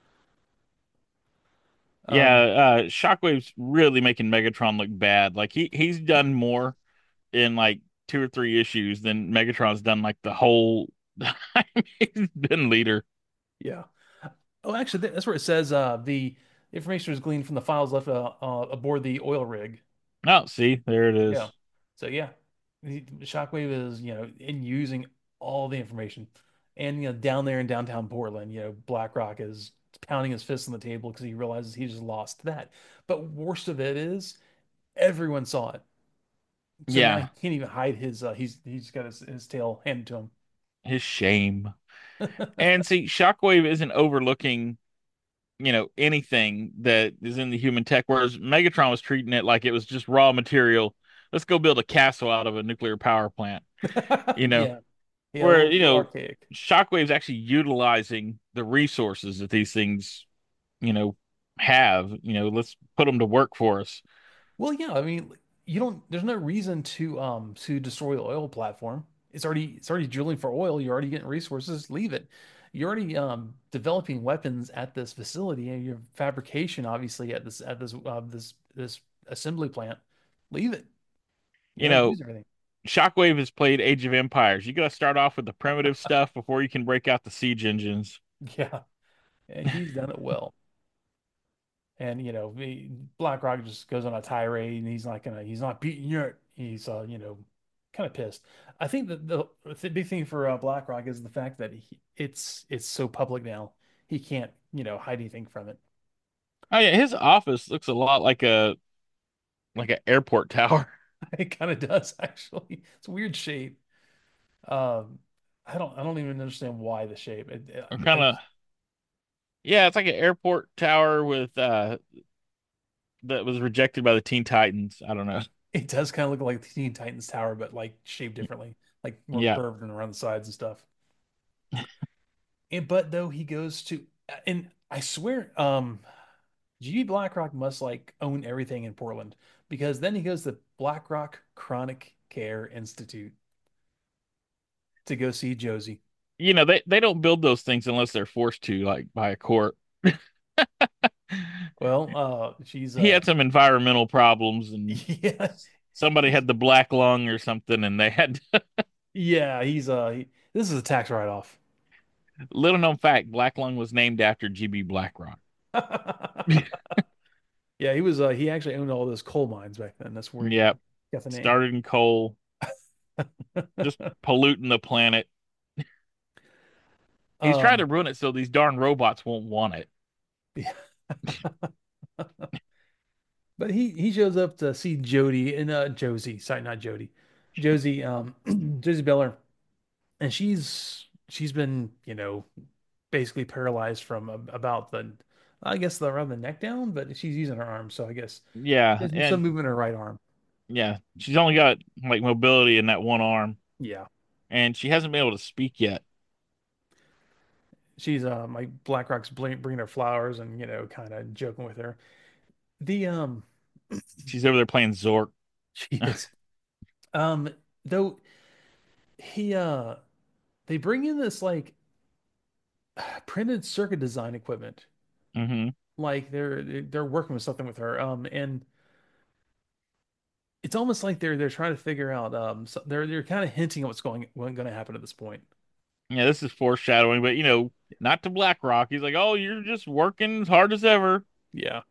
Yeah, Um, Shockwave's really making Megatron look bad. Like he's done more in like two or three issues than Megatron's done like the whole time he's been leader. yeah. Oh, actually, that's where it says the information was gleaned from the files left aboard the oil rig. Oh, see, there it Yeah. is. So yeah, Shockwave is, in using all the information. And down there in downtown Portland, BlackRock is pounding his fist on the table because he realizes he just lost that. But worst of it is everyone saw it. So now he Yeah, can't even hide his he's got his tail handed to him. his shame. And see, Shockwave isn't overlooking, anything that is in the human tech, whereas Megatron was treating it like it was just raw material. Let's go build a castle out of a nuclear power plant, you know, Yeah. Yeah, a where, little too archaic. Shockwave's actually utilizing the resources that these things, you know, have, let's put them to work for us. Well, yeah, I mean, you don't there's no reason to destroy the oil platform. It's already drilling for oil. You're already getting resources. Leave it. You're already developing weapons at this facility and your fabrication obviously at this assembly plant. Leave it. You know, Use everything. Shockwave has played Age of Empires. You got to start off with the primitive stuff before you can break out the siege engines. Yeah. And he's done it well. And BlackRock just goes on a tirade, and he's not beaten yet. He's kind of pissed. I think that the big thing for BlackRock is the fact that it's so public now. He can't hide anything from it. Oh yeah, his office looks a lot like an airport tower. It kind of does actually. It's a weird shape. Um, I don't even understand why the shape. Or kind I of, just yeah, it's like an airport tower with that was rejected by the Teen Titans. I don't know. it does kind of look like the Teen Titans Tower, but like shaped differently, like more Yeah. curved and around the sides and stuff. But though he goes to, and I swear, GB Blackrock must like own everything in Portland because then he goes to Blackrock Chronic Care Institute to go see Josie. They don't build those things unless they're forced to, like by a court. Well, she's He had some environmental problems, and yeah, somebody he's had the black lung or something, and they had yeah, this is a tax write-off. little known fact, black lung was named after GB Blackrock. Yeah, he actually owned all those coal mines back then. That's where he Yep. got the name. Started in coal, just polluting the planet. He's trying to Um, ruin it so these darn robots won't want it. yeah. But he shows up to see Jody and Josie, sorry, not Jody, Josie, Josie Beller, and she's been, basically paralyzed from about I guess around the neck down, but she's using her arm, so I guess Yeah, there's some and movement in her right arm. yeah, she's only got like mobility in that one arm, Yeah, and she hasn't been able to speak yet. she's like BlackRock's bringing her flowers and kind of joking with her. The She's over there playing Zork. she is um though he they bring in this like printed circuit design equipment. Hmm. Like they're working with something with her. And it's almost like they're trying to figure out so they're kind of hinting at what's going to happen at this point. Yeah, this is foreshadowing, but not to BlackRock. He's like, "Oh, you're just working as hard as ever." Yeah.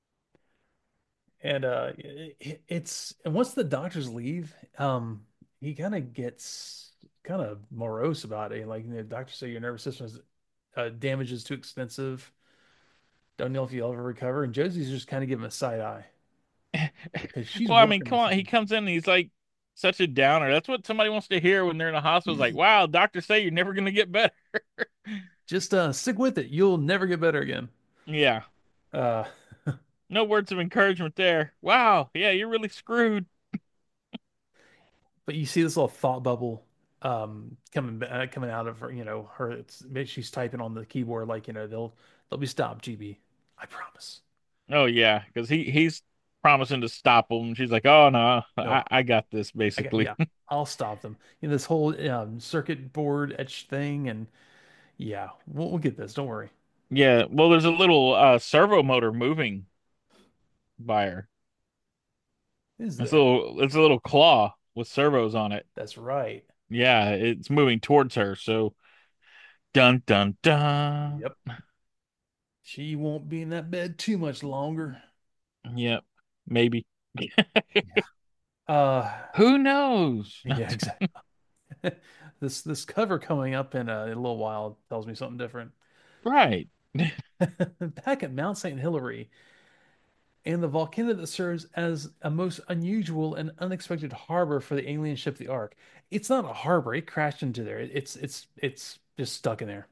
And it's and once the doctors leave, he kind of gets kind of morose about it. Like the doctors say your nervous system is damage is too extensive. Don't know if you'll ever recover. And Josie's just kind of giving him a side eye because she's Well, I mean, working come on on. He something. comes in and he's like such a downer. That's what somebody wants to hear when they're in a hospital. It's like, wow, doctors say you're never gonna get better. Just stick with it. You'll never get better again. Yeah. Uh, No words of encouragement there. Wow. Yeah, you're really screwed. but you see this little thought bubble coming out of her, her she's typing on the keyboard like, they'll be stopped, GB. I promise. Oh yeah, because he's promising to stop him. She's like, oh no, No, I got this yeah, basically. I'll stop them. This whole circuit board etch thing and yeah, we'll get this. Don't worry. Yeah. Well, there's a little servo motor moving by her. Is It's there? a little claw with servos on it. That's right. Yeah, it's moving towards her. So dun dun dun. Yep. She won't be in that bed too much longer. Yep. Maybe. Yeah. Uh Who knows? yeah, exactly. This cover coming up in a little while tells me something different. Right. Back at Mount St. Hilary, and the volcano that serves as a most unusual and unexpected harbor for the alien ship, the Ark. It's not a harbor; it crashed into there. It's just stuck in there.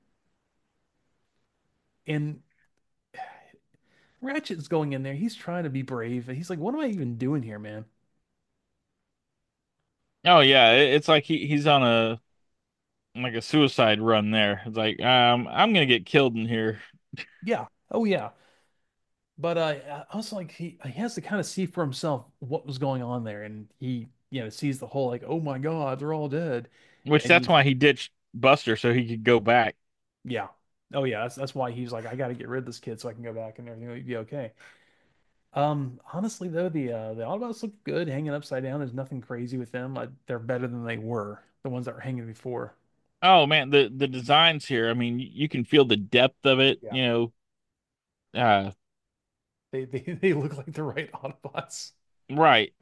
And Ratchet's going in there. He's trying to be brave. He's like, "What am I even doing here, man?" Oh yeah, it's like he's on a like a suicide run there. It's like I'm gonna get killed in here. Yeah. Oh yeah. But also like he has to kind of see for himself what was going on there, and he sees the whole like, oh my God, they're all dead, Which and that's he's why he ditched Buster so he could go back. yeah, oh yeah, that's why he's like, I got to get rid of this kid so I can go back and everything will be okay. Honestly though, the Autobots look good hanging upside down. There's nothing crazy with them. They're better than they were, the ones that were hanging before. Oh man, the designs here. I mean, you can feel the depth of it. Yeah, Uh, they look like the right Autobots. right.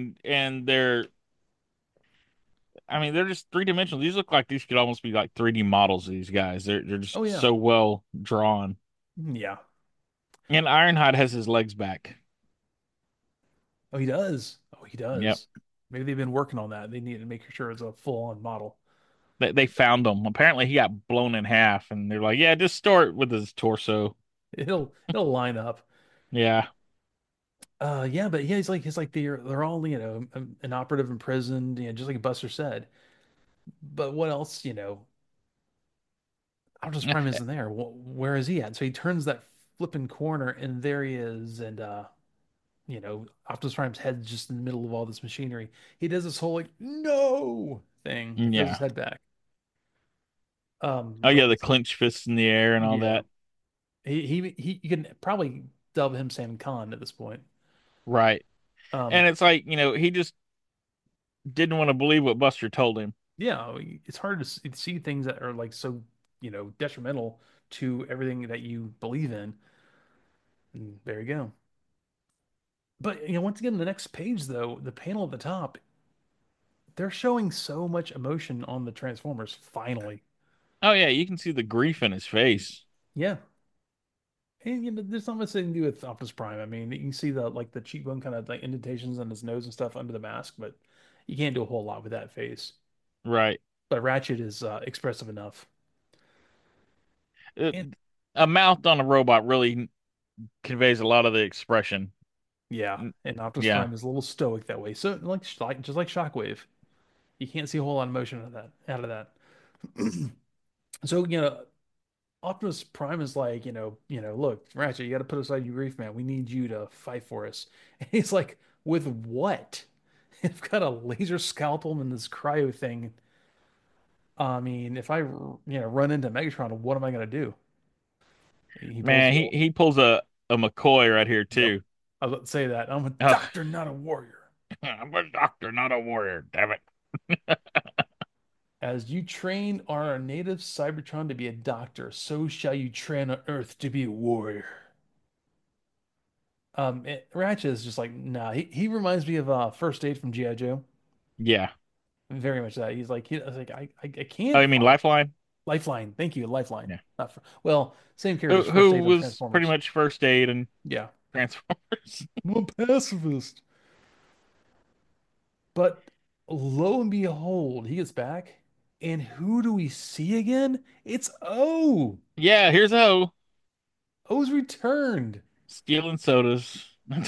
I mean, they're just three dimensional. These look like these could almost be like 3D models of these guys. They're just Oh yeah, so well drawn. yeah. And Ironhide has his legs back. Oh, he does. Oh, he Yep. does. Maybe they've been working on that. They need to make sure it's a full-on model. They found him. Apparently, he got blown in half, and they're like, "Yeah, just store it with his torso." It'll line up. Yeah. Yeah, but yeah, he's like they're all an operative imprisoned, just like Buster said. But what else? Optimus Prime isn't there. Where is he at? So he turns that flipping corner, and there he is, and Optimus Prime's head's just in the middle of all this machinery. He does this whole like no thing. He throws his Yeah. head back. Oh But yeah, like I the said, clenched fists in the air and all yeah, that. he you can probably dub him Sam Khan at this point. Right. Um, And it's like, he just didn't want to believe what Buster told him. yeah, it's hard to see things that are like so, detrimental to everything that you believe in. And there you go. But once again, the next page though, the panel at the top, they're showing so much emotion on the Transformers. Finally, Oh yeah, you can see the grief in his face. yeah. And there's not much they can do with Optimus Prime. I mean, you can see the cheekbone kind of like indentations on his nose and stuff under the mask, but you can't do a whole lot with that face. Right. But Ratchet is expressive enough. Uh, And a mouth on a robot really conveys a lot of the expression. yeah, and Optimus Yeah. Prime is a little stoic that way. So like just like Shockwave, you can't see a whole lot of motion out of that. So Optimus Prime is like, look, Ratchet, you got to put aside your grief, man. We need you to fight for us. And he's like, with what? I've got a laser scalpel and this cryo thing. I mean, if I, run into Megatron, what am I gonna do? He pulls Man, the old, he pulls a McCoy right here yep. too. I was about to say that. I'm a Ugh. doctor, not a warrior. I'm a doctor, not a warrior, damn it. As you train our native Cybertron to be a doctor, so shall you train on Earth to be a warrior. Ratchet is just like, nah. He reminds me of First Aid from G.I. Joe. Yeah. Very much that. He's like, I was like, I Oh, can't you mean fight. Lifeline? Lifeline. Thank you, Lifeline. Yeah. Not for, well, same character Who as First who Aid on was pretty Transformers. much first aid and Yeah. Transformers. I'm a pacifist. But lo and behold, he gets back. And who do we see again? It's O. Yeah, here's O. O's returned. Stealing sodas.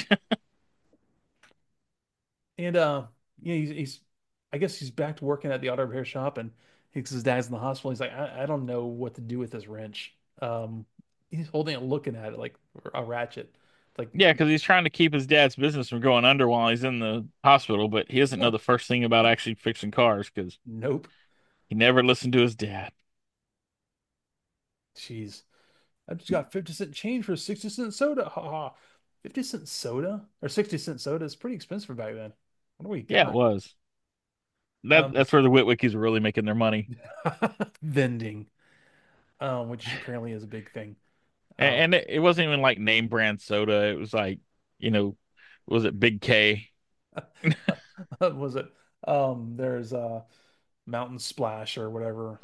And he's I guess he's back to working at the auto repair shop and his dad's in the hospital. He's like, I don't know what to do with this wrench. He's holding it, looking at it like a ratchet. Like, Yeah, because he's trying to keep his dad's business from going under while he's in the hospital, but he doesn't know yeah, the first thing about actually fixing cars because nope. he never listened to his dad. Jeez. I just got 50-cent change for a 60-cent soda. Ha ha. 50-cent soda or 60-cent soda is pretty expensive back then. What do we Yeah, it got? was. Um, That's where the Witwickies were really making their money. vending, which apparently is a big thing. Um, And it wasn't even like name brand soda. It was like, you know, was it Big K? was it? There's Mountain Splash or whatever.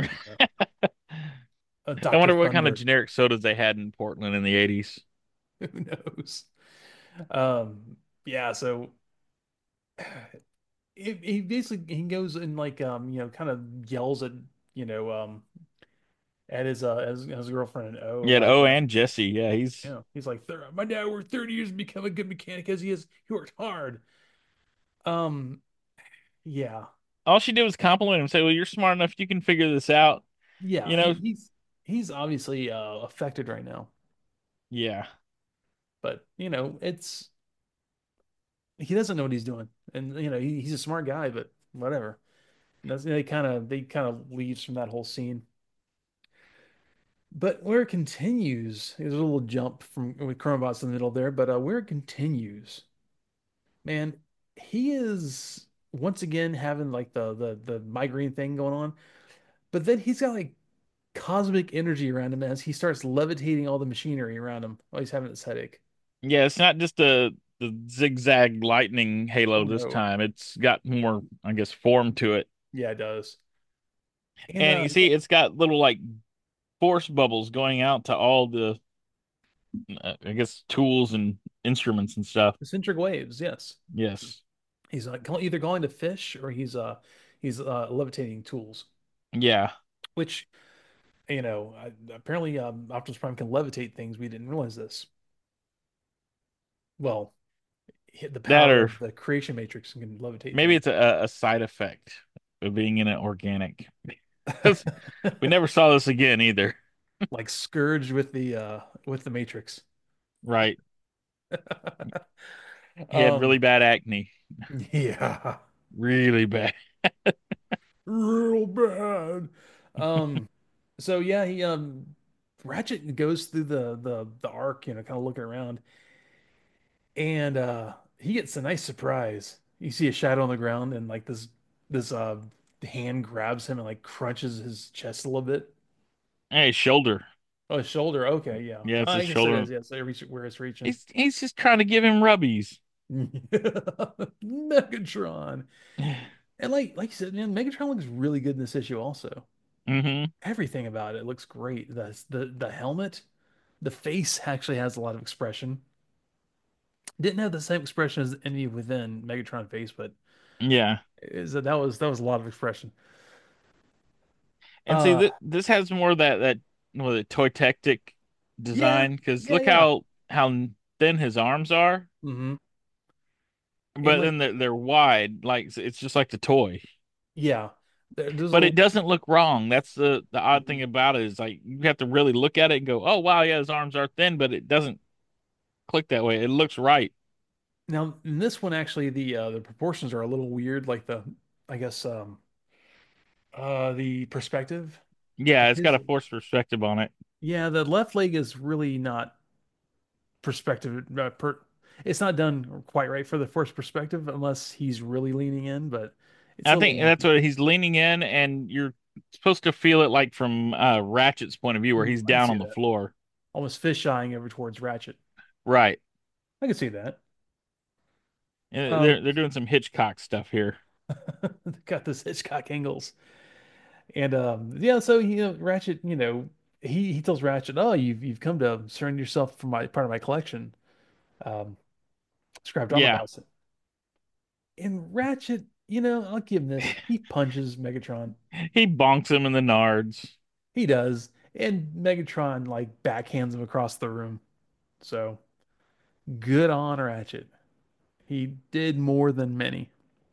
I Dr. wonder what kind of Thunder. generic sodas they had in Portland in the 80s. Who knows? Yeah, so he basically he goes and like kind of yells at his girlfriend. Oh, Yeah, like oh, and Jesse. Yeah, he's like, my dad worked 30 years to become a good mechanic as he worked hard. Um, yeah, all she did was compliment him, say, "Well, you're smart enough, you can figure this out." yeah, You know, he's obviously affected right now, yeah. but it's he doesn't know what he's doing, and he's a smart guy, but whatever. They kind of leaves from that whole scene. But where it continues, there's a little jump from with Chronobots in the middle there, but where it continues, man, he is once again having like the migraine thing going on, but then he's got like cosmic energy around him as he starts levitating all the machinery around him while he's having this headache. Yeah, it's not just the zigzag lightning Oh halo this no. time. It's got more, I guess, form to it. Yeah, it does. And And you see, it's got little like force bubbles going out to all the, I guess, tools and instruments and stuff. eccentric waves, yes. Yes. He's either going to fish or he's levitating tools, Yeah. which apparently Optimus Prime can levitate things. We didn't realize this. Well, the That power or of the creation matrix can levitate maybe things. it's a side effect of being in it organic. 'Cause we never saw this again either. Like Scourge with the matrix. Right. He had Um, really bad acne. yeah, Really bad. real bad. Um, so yeah, he Ratchet goes through the arc, kind of looking around, and he gets a nice surprise. You see a shadow on the ground, and like this hand grabs him and like crunches his chest a little bit. Hey, shoulder. Oh, his shoulder. Okay, yeah. Yeah, it's his I guess it shoulder. is. Yes, I reach where it's reaching. He's just trying to give him rubbies. Megatron. And like you said, man, Megatron looks really good in this issue also. Hmm. Everything about it looks great. The helmet, the face actually has a lot of expression. Didn't have the same expression as any within Megatron face, but Yeah. that was a lot of expression. And see, Uh this has more of that what it toy tactic yeah, design because yeah, look yeah. how thin his arms are, Hmm. And but like then they're wide, like it's just like the toy. yeah, there's a But it little doesn't look wrong. That's the odd thing Mhm. about it is like you have to really look at it and go, oh wow, yeah, his arms are thin, but it doesn't click that way. It looks right. Now in this one actually the proportions are a little weird, like I guess the perspective. Yeah, Like it's got his a forced perspective on it. Yeah, the left leg is really not perspective it's not done quite right for the forced perspective unless he's really leaning in, but it's I a little think that's wonky. what he's leaning in, and you're supposed to feel it like from Ratchet's point of view, where he's I can down see on the that. floor. Almost fish-eyeing over towards Ratchet. Right. I can see that. They're Um, they're doing some Hitchcock stuff here. got this Hitchcock angles. And yeah, so Ratchet, he tells Ratchet, "Oh, you've come to surrender yourself for my part of my collection." Um, Scrapped Yeah, Autobots. And Ratchet, I'll give him this. He punches Megatron. he bonks him in the nards. He does. And Megatron like backhands him across the room. So good on Ratchet. He did more than many.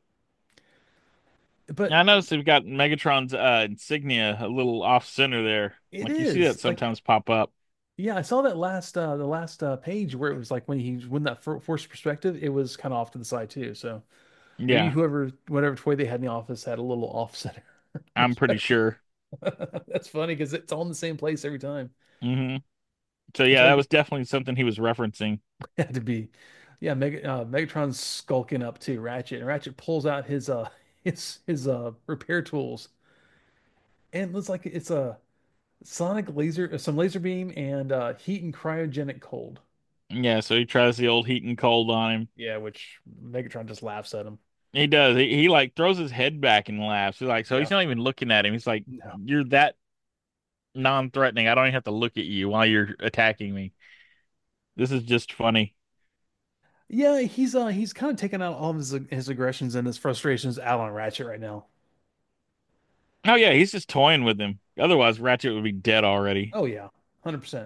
But I noticed they've got Megatron's insignia a little off center there. it Like you see that is like, sometimes pop up. yeah, I saw that the last page where it was like when that forced perspective, it was kind of off to the side too. So maybe Yeah, whatever toy they had in the office had a little off center I'm pretty perspective. sure. That's funny because it's all in the same place every time. Hmm. So It's yeah, that like was definitely something he was referencing. had to be. Yeah, Megatron's skulking up to Ratchet, and Ratchet pulls out his repair tools, and it looks like it's a sonic laser, some laser beam, and heat and cryogenic cold. Yeah, so he tries the old heat and cold on him. Yeah, which Megatron just laughs at him. He does. He like throws his head back and laughs. He's like, so Yeah, he's not even looking at him. He's like, no. you're that non-threatening. I don't even have to look at you while you're attacking me. This is just funny. Yeah, he's kind of taking out all of his aggressions and his frustrations out on Ratchet right now. Oh yeah, he's just toying with him. Otherwise, Ratchet would be dead already. Oh yeah, 100%.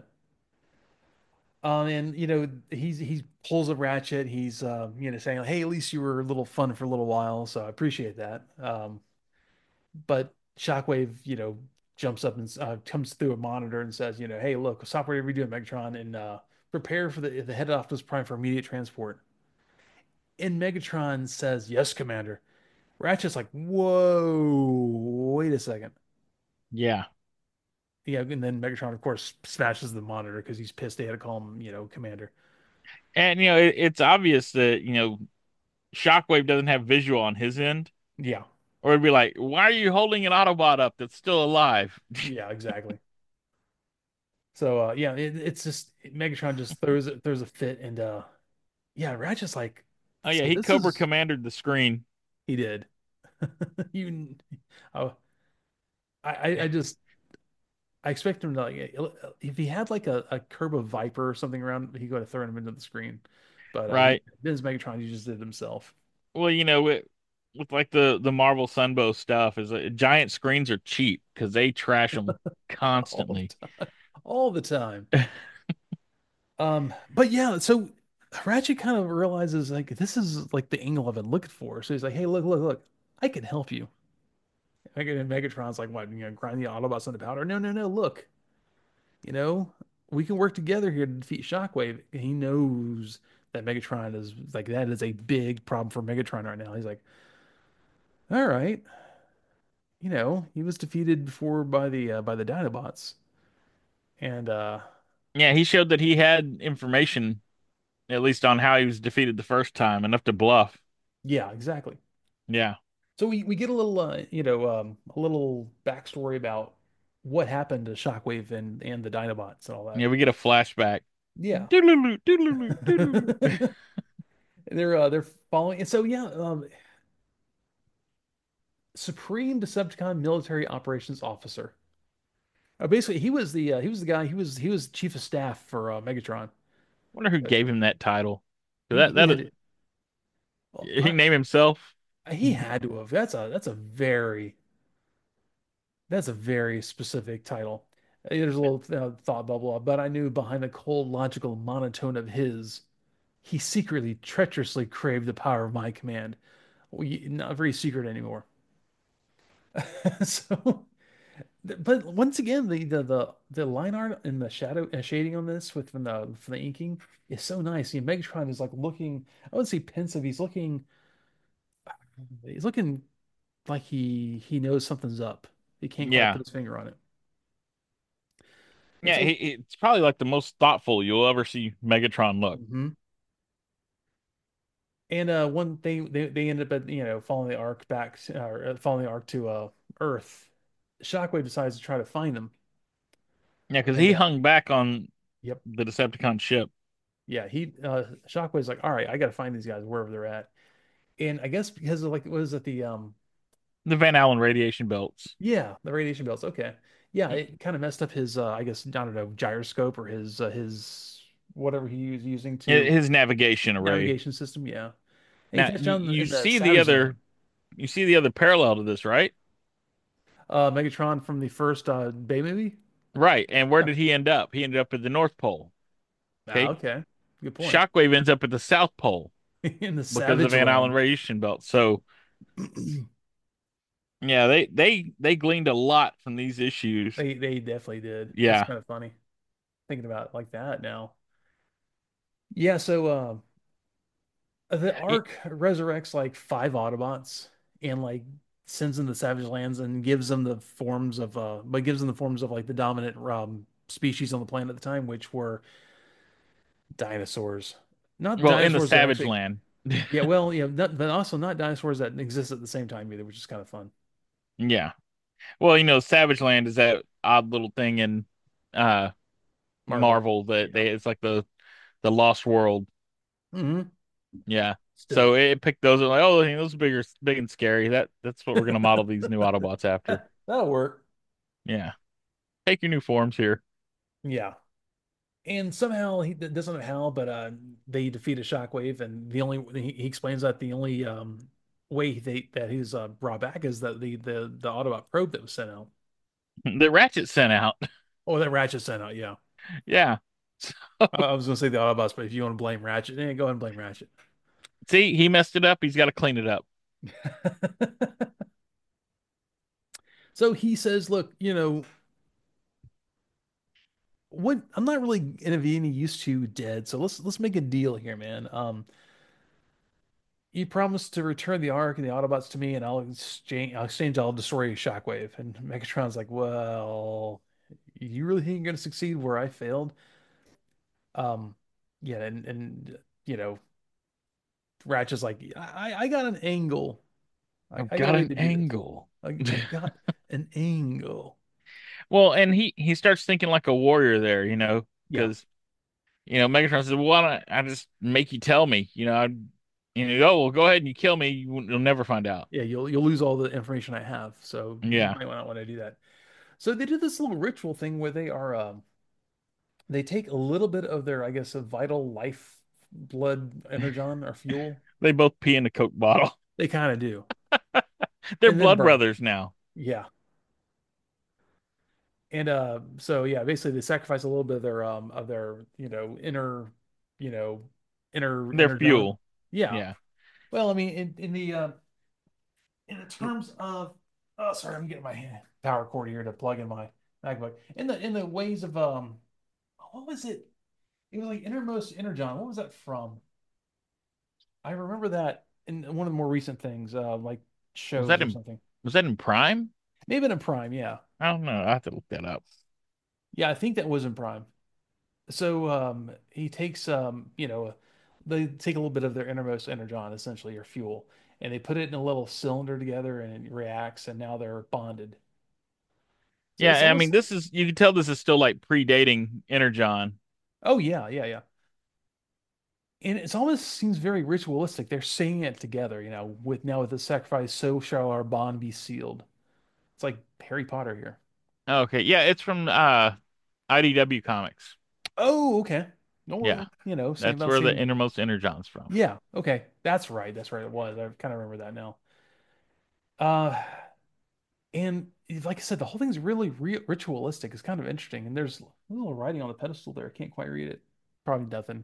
And he pulls a Ratchet. He's saying, "Hey, at least you were a little fun for a little while, so I appreciate that." But Shockwave, jumps up and comes through a monitor and says, "Hey, look, stop whatever you're doing, Megatron, and prepare for the head Optimus Prime for immediate transport." And Megatron says, "Yes, Commander." Ratchet's like, "Whoa, wait a second." Yeah. Yeah, and then Megatron, of course, smashes the monitor because he's pissed they had to call him, Commander. And it's obvious that, Shockwave doesn't have visual on his end. Yeah, Or it'd be like, why are you holding an Autobot up that's still alive? yeah, exactly. So yeah, it's just Megatron just throws a fit, and yeah, Ratchet's like, Oh yeah, so he this Cobra is commanded the screen. he did. You, oh, I just I expect him to like if he had like a curb of Viper or something around, he could have thrown him into the screen. But Right. his Megatron, he just did it himself Well, with like the Marvel Sunbow stuff is giant screens are cheap because they trash them all constantly. the time, all the time. But yeah, so Ratchet kind of realizes like this is like the angle I've been looking for. So he's like, "Hey, look, look, look, I can help you." And Megatron's like, "What? Grind the Autobots into powder?" No, no, no. Look, you know. we can work together here to defeat Shockwave. And he knows that Megatron is like that is a big problem for Megatron right now. He's like, all right, he was defeated before by the Dinobots, and Yeah, he showed that he had information, at least on how he was defeated the first time, enough to bluff. yeah, exactly. Yeah. So we get a little a little backstory about what happened to Shockwave and the Dinobots and all that. Yeah, we get a flashback. Yeah. Doodaloo, doodaloo, doodaloo. They're following, and so yeah, Supreme Decepticon Military Operations Officer. Basically, he was the guy he was chief of staff for Megatron. Wonder who Uh, gave him that title. he had well, He named himself. he had to have. That's a very specific title. There's a little thought bubble, but I knew behind the cold, logical monotone of his, he secretly, treacherously craved the power of my command. Not very secret anymore. So, but once again, the line art and the shadow and shading on this with from the inking is so nice. Megatron is like looking, I wouldn't say pensive. He's looking like he knows something's up. He can't quite Yeah. put his finger on it. And Yeah, so, it's probably like the most thoughtful you'll ever see Megatron look. mhm. And one thing they ended up following the arc back or following the arc to Earth. Shockwave decides to try to find him, Yeah, because and he hung back on yep, the Decepticon ship. yeah, he Shockwave's like, all right, I got to find these guys wherever they're at. And I guess because of like what is it The Van Allen radiation belts. yeah, the radiation belts. Okay, yeah, it kind of messed up his I guess I don't know, gyroscope or his whatever he was using to His navigation array. navigation system. Yeah, and he Now touched down you in the see the Savage Land. other you see the other parallel to this, right? Megatron from the first Bay movie. Right. And where Yeah. did he end up? He ended up at the North Pole. Ah, Okay. okay. Good point. Shockwave ends up at the South Pole In the because of Savage Van Allen Land. radiation belt. So yeah, they gleaned a lot from these issues. They definitely did. It's Yeah. kind of funny thinking about it like that now. Yeah, so the Y- Ark resurrects like five Autobots and like sends them to Savage Lands and gives them the forms of but gives them the forms of like the dominant species on the planet at the time, which were dinosaurs. Not Well, in the dinosaurs that Savage actually Land. yeah, well, yeah, but also not dinosaurs that exist at the same time either, which is kind of fun. Yeah. Well, Savage Land is that odd little thing in uh Marvel. Marvel that Yeah. they it's like the Lost World. Hmm. Yeah. So Still. it picked those and like, oh, those are bigger, big and scary. That's what we're gonna model these new Autobots after. That'll work. Yeah. Take your new forms here. Yeah. And somehow he doesn't know how, but they defeat a shockwave, and the only he explains that the only way that he's brought back is that the Autobot probe that was sent out. The Ratchet sent out. Oh, that Ratchet sent out, yeah. Yeah. I was gonna say the Autobots, but if you want to blame Ratchet, go ahead and blame Ratchet. See, he messed it up. He's got to clean it up. So he says, "Look, what? I'm not really gonna be any use to you dead. So let's make a deal here, man. You promised to return the Ark and the Autobots to me, and I'll destroy Shockwave." And Megatron's like, "Well, you really think you're gonna succeed where I failed?" Um, yeah, and Ratchet's like, I got an angle. I've I got a got way an to do this. angle. I got an angle. Well, and he starts thinking like a warrior there, Yeah, because Megatron says, "Well, why don't I just make you tell me?" Oh, well, go ahead and you kill me. You'll never find out. yeah, you'll lose all the information I have, so you Yeah, might not want to do that. So they did this little ritual thing where they take a little bit of their, I guess, a vital life blood energon or fuel. they both pee in a Coke bottle. They kind of do, They're and then blood burn it. brothers now. Yeah. And so yeah, basically they sacrifice a little bit of their, you know, inner They're energon. fuel. Yeah. Yeah. Well, I mean, in the terms of oh, sorry, I'm getting my power cord here to plug in my MacBook. In the ways of what was it? It was like Innermost Energon. What was that from? I remember that in one of the more recent things, like Was shows that or in something. was that in Prime? Maybe in Prime, yeah. I don't know. I have to look that up. Yeah, I think that was in Prime. So he takes they take a little bit of their innermost energon, essentially, or fuel, and they put it in a little cylinder together and it reacts, and now they're bonded. So it's Yeah, I mean almost, this is you can tell this is still like predating Energon. oh yeah, yeah, yeah. And it's almost seems very ritualistic. They're saying it together, with now with the sacrifice, so shall our bond be sealed. It's like Harry Potter here. Okay, yeah, it's from IDW Comics. Oh, okay. No, Yeah, well, same that's about where the same. innermost Energon's from. Yeah, okay. That's right. That's right. It was. I kind of remember that now. Uh, And like I said, the whole thing's really ritualistic. It's kind of interesting. And there's a little writing on the pedestal there. I can't quite read it. Probably nothing.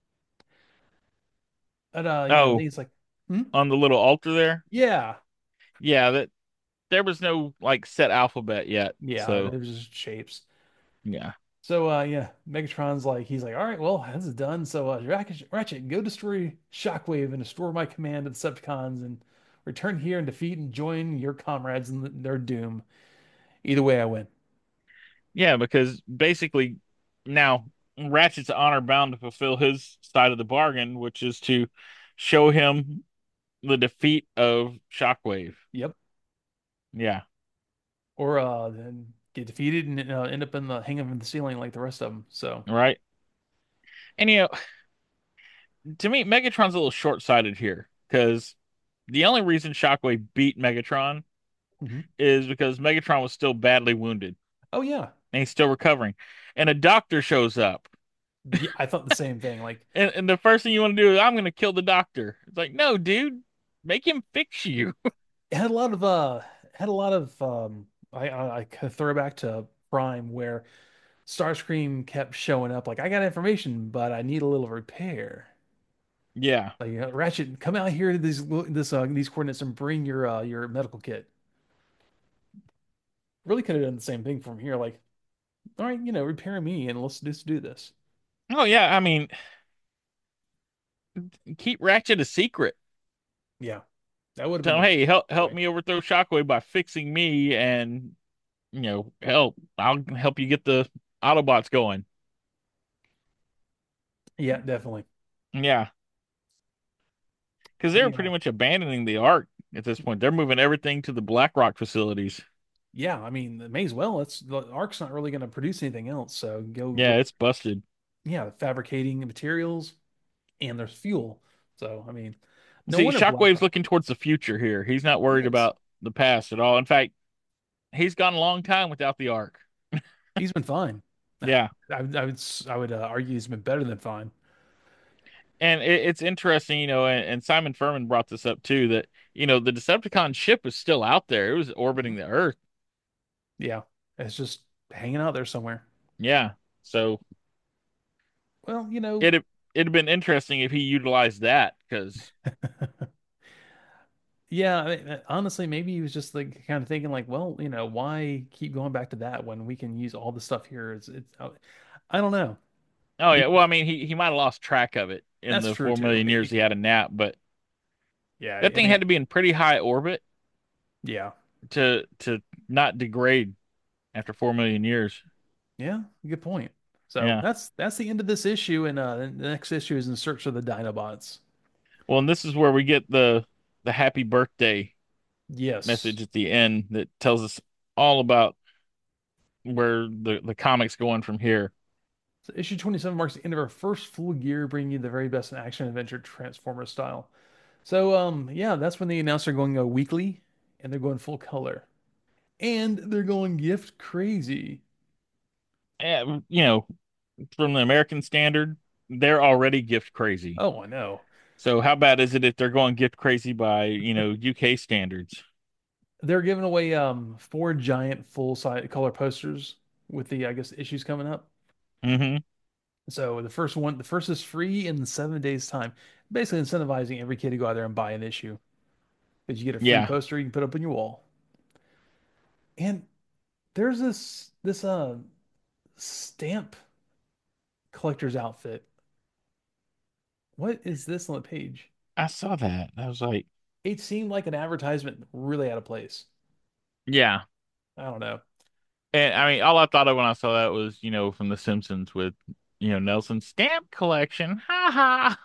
But I Oh, think it's like, hmm? on the little altar there. Yeah, Yeah, that there was no like set alphabet yet. yeah. So It was just shapes. yeah, So yeah, Megatron's like, he's like, all right, well, this is done. So Ratchet, go destroy Shockwave and restore my command of the Decepticons, and return here and defeat and join your comrades in their doom. Either way, I win. yeah, because basically now Ratchet's honor bound to fulfill his side of the bargain, which is to show him the defeat of Shockwave. Yep. Yeah, Or then get defeated and end up in the hanging from the ceiling like the rest of them. So. right. And to me, Megatron's a little short-sighted here because the only reason Shockwave beat Megatron Mhm. is because Megatron was still badly wounded Oh yeah, and he's still recovering. And a doctor shows up. yeah. I thought the same thing. Like And the first thing you want to do is, I'm going to kill the doctor. It's like, no, dude, make him fix you. it had a lot of I could throw back to Prime where Starscream kept showing up. Like I got information, but I need a little repair. Yeah. Like Ratchet, come out here to these coordinates and bring your medical kit. Really could have done the same thing from here. Like, all right, repair me and let's just do this. Oh, yeah. I mean, keep Ratchet a secret. Yeah, that would have Tell him, been hey, help great. me overthrow Shockwave by fixing me, and help. I'll help you get the Autobots going. Yeah, definitely. Yeah, because But they're yeah, pretty much abandoning the Ark at this point. They're moving everything to the BlackRock facilities. yeah. I mean, it may as well. It's the Ark's not really going to produce anything else. So go. Yeah, it's busted. Yeah, fabricating materials and there's fuel. So I mean, no See, wonder Shockwave's BlackRock. looking towards the future here. He's not He worried is. about the past at all. In fact, he's gone a long time without the Ark. He's been fine. Yeah. I would argue he's been better than fine. And it's interesting, and Simon Furman brought this up too, that, the Decepticon ship is still out there. It was Mhm. orbiting the Earth. Yeah, it's just hanging out there somewhere. Yeah. So Well, it'd have been interesting if he utilized that because, yeah. Honestly, maybe he was just like kind of thinking like, well, why keep going back to that when we can use all the stuff here? I don't know. oh, yeah. Maybe Well, I mean, he might have lost track of it in that's the true 4 too. million years he had a nap, but Yeah. that I thing mean, had to be in pretty high orbit yeah, to not degrade after 4 million years. yeah. Good point. So Yeah. that's the end of this issue, and the next issue is In Search of the Dinobots. Well, and this is where we get the happy birthday Yes. message at the end that tells us all about where the comic's going from here. So issue 27 marks the end of our first full year, bringing you the very best in action adventure Transformer style. So, yeah, that's when they announced they're going weekly, and they're going full color, and they're going gift crazy. And, from the American standard, they're already gift crazy. Oh, I know. So how bad is it if they're going gift crazy by, UK standards? They're giving away four giant full size color posters with the I guess issues coming up. Hmm. So the first is free in 7 days time, basically incentivizing every kid to go out there and buy an issue. Because you get a free Yeah. poster you can put up on your wall. And there's this stamp. collector's outfit. What is this on the page? I saw that. I was like, It seemed like an advertisement really out of place. yeah. I don't know. And I mean, all I thought of when I saw that was, from The Simpsons with, Nelson's stamp collection. Ha ha.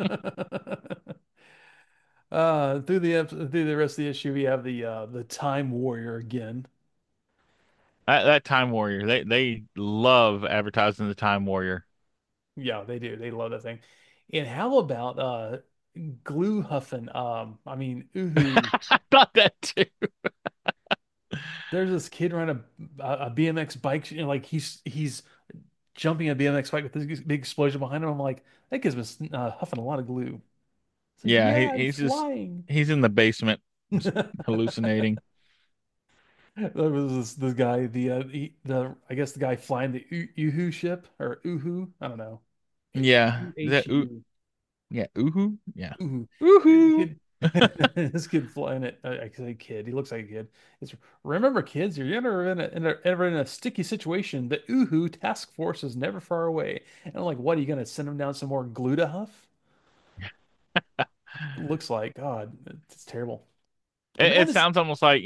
Through the rest of the issue, we have the Time Warrior again. That Time Warrior, they love advertising the Time Warrior. Yeah, they do. They love that thing. And how about Glue Huffin? I mean, Uhu. I thought that too. There's this kid riding a BMX bike, like he's jumping a BMX bike with this big explosion behind him. I'm like, that kid's been huffing a lot of glue. It's like, Yeah, yeah, I'm he's just flying. he's in the basement just hallucinating. There was this guy, the I guess the guy flying the Uhu ship or Uhu, I don't know, Yeah, UHU, yeah, oohoo, yeah, Uhu. The oohoo. kid, this kid flying it. I say kid. He looks like a kid. It's remember, kids, you're ever in a sticky situation. The Uhu task force is never far away. And I'm like, what are you gonna send him down some more glue to huff? Looks like God, it's terrible. And It that is, sounds almost like,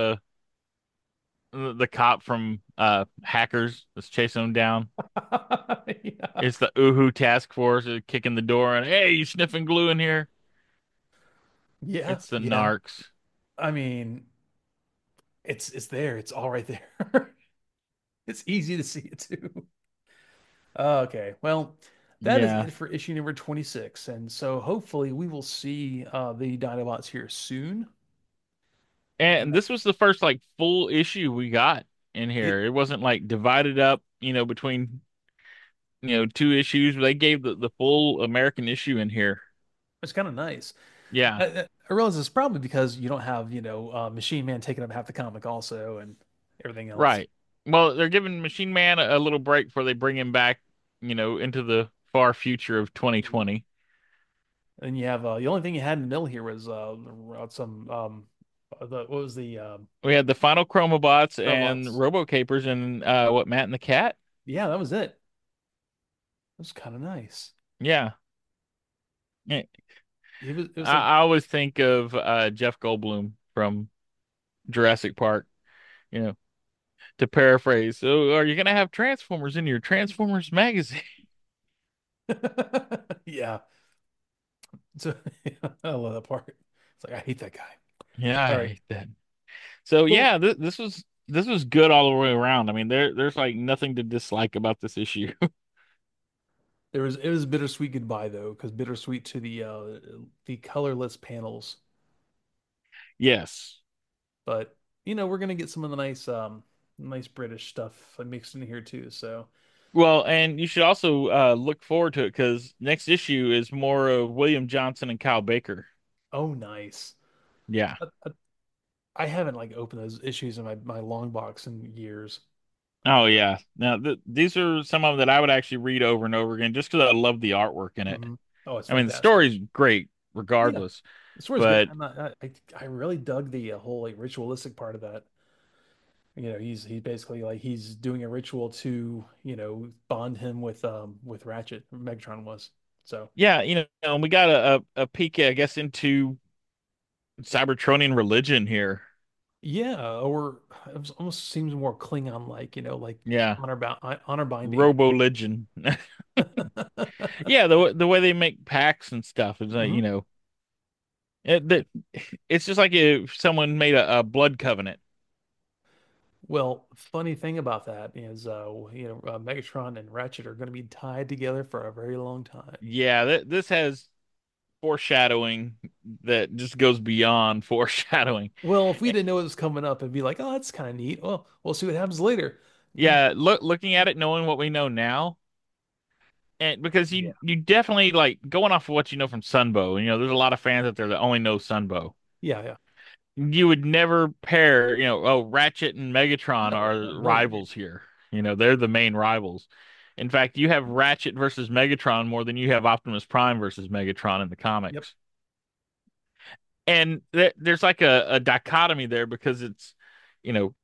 the cop from Hackers that's chasing him down. yeah, It's the Uhu task force kicking the door and, hey, you sniffing glue in here? yeah, It's the yeah. narcs. I mean, it's there. It's all right there. It's easy to see it too. Okay, well, that is Yeah. it for issue number 26. And so hopefully we will see the Dinobots here soon. And And this was the first like full issue we got in it here. It wasn't like divided up, between, two issues. They gave the full American issue in here. was kind of nice. Yeah. I realize it's probably because you don't have, Machine Man taking up half the comic also and everything else. Right. Well, they're giving Machine Man a little break before they bring him back, into the far future of Mhm. 2020. And you have the only thing you had in the middle here was some what was the We had the final Chromobots and robots. Robocapers and what, Matt and the Cat? Yeah, that was it. It was kind of nice. Yeah. Yeah. It was like I always think of Jeff Goldblum from Jurassic Park, you know, to paraphrase. So, are you going to have Transformers in your Transformers magazine? yeah. So I love that part. It's like I hate that guy. Yeah, All I right. hate that. So, Well, yeah, this was good all the way around. I mean, there's like nothing to dislike about this issue. it was a bittersweet goodbye though, because bittersweet to the colorless panels. Yes. But we're gonna get some of the nice British stuff mixed in here too. So Well, and you should also look forward to it because next issue is more of William Johnson and Kyle Baker. oh nice. Yeah. I haven't like opened those issues in my long box in years. Oh yeah. Now these are some of them that I would actually read over and over again just because I love the artwork in it. Hmm. Oh, it's I mean, the fantastic. story's great Yeah, regardless, the story's good. but I really dug the whole like ritualistic part of that. He's basically like he's doing a ritual to, bond him with Ratchet, Megatron was. So yeah, and we got a peek, I guess, into Cybertronian religion here. yeah, or almost seems more Klingon like, like Yeah, honor binding. Robo Religion. Yeah, the way they make pacts and stuff is like, Hmm. that it's just like if someone made a blood covenant. Well, funny thing about that is, Megatron and Ratchet are going to be tied together for a very long time. Yeah, this has foreshadowing that just goes beyond foreshadowing. Well, if we Eh, didn't know it was coming up, it'd be like, oh, that's kind of neat. Well, we'll see what happens later. Yeah, looking at it, knowing what we know now, and because Yeah. you definitely like going off of what you know from Sunbow, there's a lot of fans out there that only know Sunbow. Yeah, yeah. You would never pair, oh, Ratchet and Megatron No, no, are no way. rivals here. They're the main rivals. In fact, you have Ratchet versus Megatron more than you have Optimus Prime versus Megatron in the Yep. comics. And there's like a dichotomy there because it's, you know, Ratchet is probably like the least martial of the Autobots.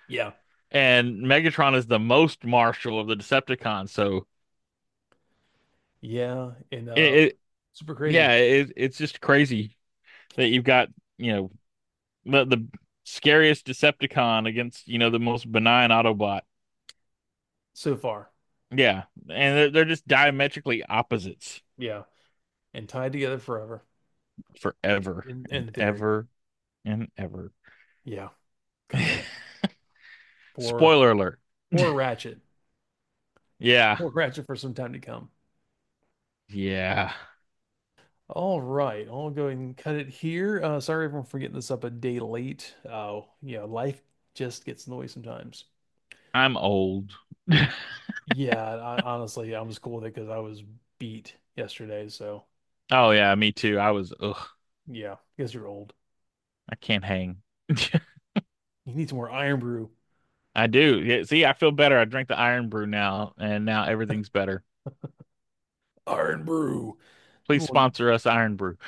Yeah. And Megatron is the most martial of the Decepticons. So Yeah. And it, it super crazy. yeah, it's just crazy that you've got, you know, the scariest Decepticon against, the most benign Autobot. So far. Yeah, and they're just diametrically opposites Yeah. And tied together forever. forever and In theory. ever and ever. Yeah. God. Poor Spoiler alert. poor Ratchet. Yeah. Poor Ratchet for some time to come. Yeah. All right, I'll go ahead and cut it here. Sorry everyone for getting this up a day late. Life just gets in the way sometimes. I'm old. Yeah, honestly, I was cool with it because I was beat yesterday. So Oh yeah, me too. Ugh, yeah, I guess you're old. I can't hang. You need some more Iron Brew. I do. Yeah, see, I feel better. I drink the Iron Brew now, and now everything's better. Iron Brew. Please Little- sponsor us, Iron Brew.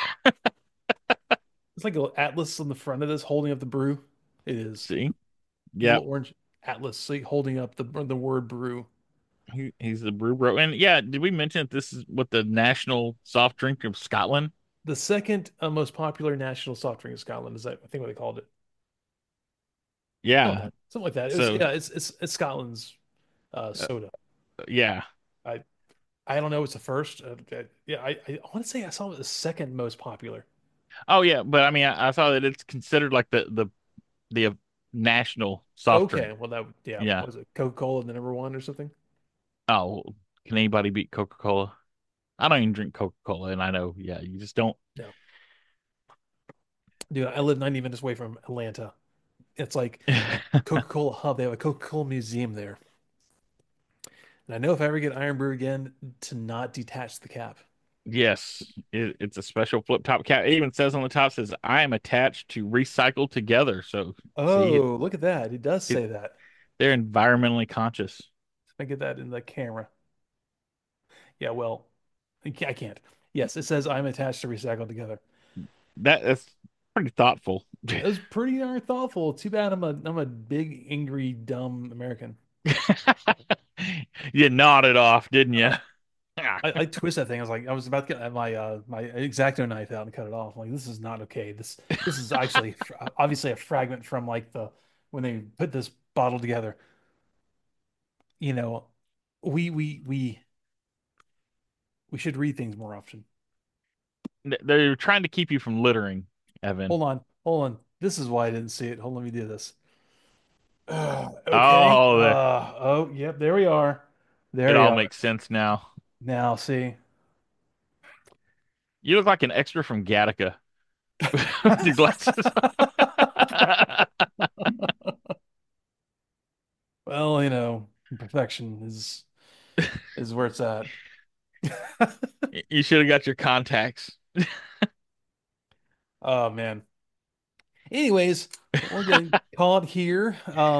It's like a little atlas on the front of this holding up the brew. It is See? the little Yep. orange atlas like, holding up the word brew. He's the brew bro. And yeah, did we mention that this is what the national soft drink of Scotland? The second most popular national soft drink in Scotland is that I think what they called it. Yeah. Something like that. It was So, yeah, it's Scotland's uh, soda. yeah. I I don't know. It's the first. Yeah, I want to say I saw it the second most popular. Oh yeah, but I mean, I saw that it's considered like the national soft Okay, drink. well that yeah, Yeah. what was it? Coca-Cola the number one or something? Oh, can anybody beat Coca-Cola? I don't even drink Coca-Cola, and I know, yeah, you just don't. No, dude, I live 90 minutes away from Atlanta. It's like Coca-Cola hub. They have a Coca-Cola museum there, and I know if I ever get Iron Brew again, to not detach the cap. Yes, it's a special flip top cap. It even says on the top says I am attached to recycle together. So see Oh, look at that! It does it say that. they're environmentally conscious. I get that in the camera. Yeah, well, I can't. Yes, it says I'm attached to recycle together. That's pretty thoughtful. It was pretty darn thoughtful. Too bad I'm a big, angry, dumb American. You nodded off, didn't you? Uh, I twist that thing. I was about to get my X-Acto knife out and cut it off. I'm like, this is not okay. This is actually obviously a fragment from like the when they put this bottle together. You know, we we we we should read things more often. They're trying to keep you from littering, Evan. Hold on. This is why I didn't see it. Hold on, let me do this. Okay. Oh, Oh, yep. There we are. There it we all are. makes sense now. Now, see. You look like an extra from Gattaca with your glasses. Well, perfection is where it's at. You should have got your contacts. Oh man. Anyways, we're gonna call it here.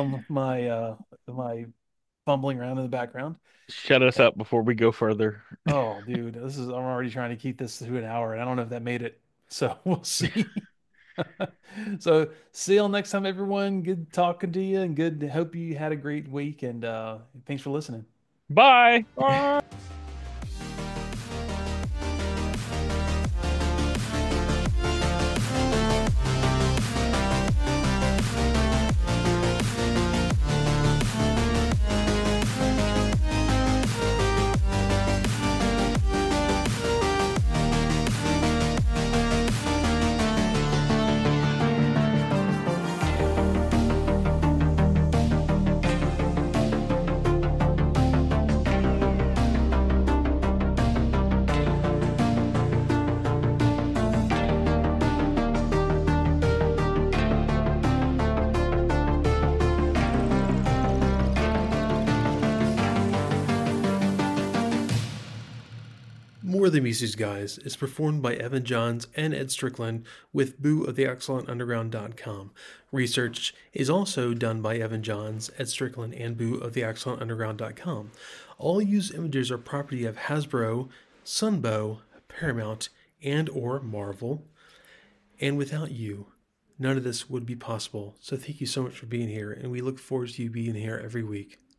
My fumbling around in the background. Shut us up before we go further. Oh, dude, I'm already trying to keep this to an hour, and I don't know if that made it. So we'll see. So see y'all next time, everyone. Good talking to you, and good. Hope you had a great week, and thanks for listening. Bye. Bye. More Than Mises Guys is performed by Evan Johns and Ed Strickland with Boo of the Excellent Underground.com. Research is also done by Evan Johns, Ed Strickland, and Boo of the Excellent Underground.com. All used images are property of Hasbro, Sunbow, Paramount, and or Marvel. And without you, none of this would be possible. So thank you so much for being here, and we look forward to you being here every week.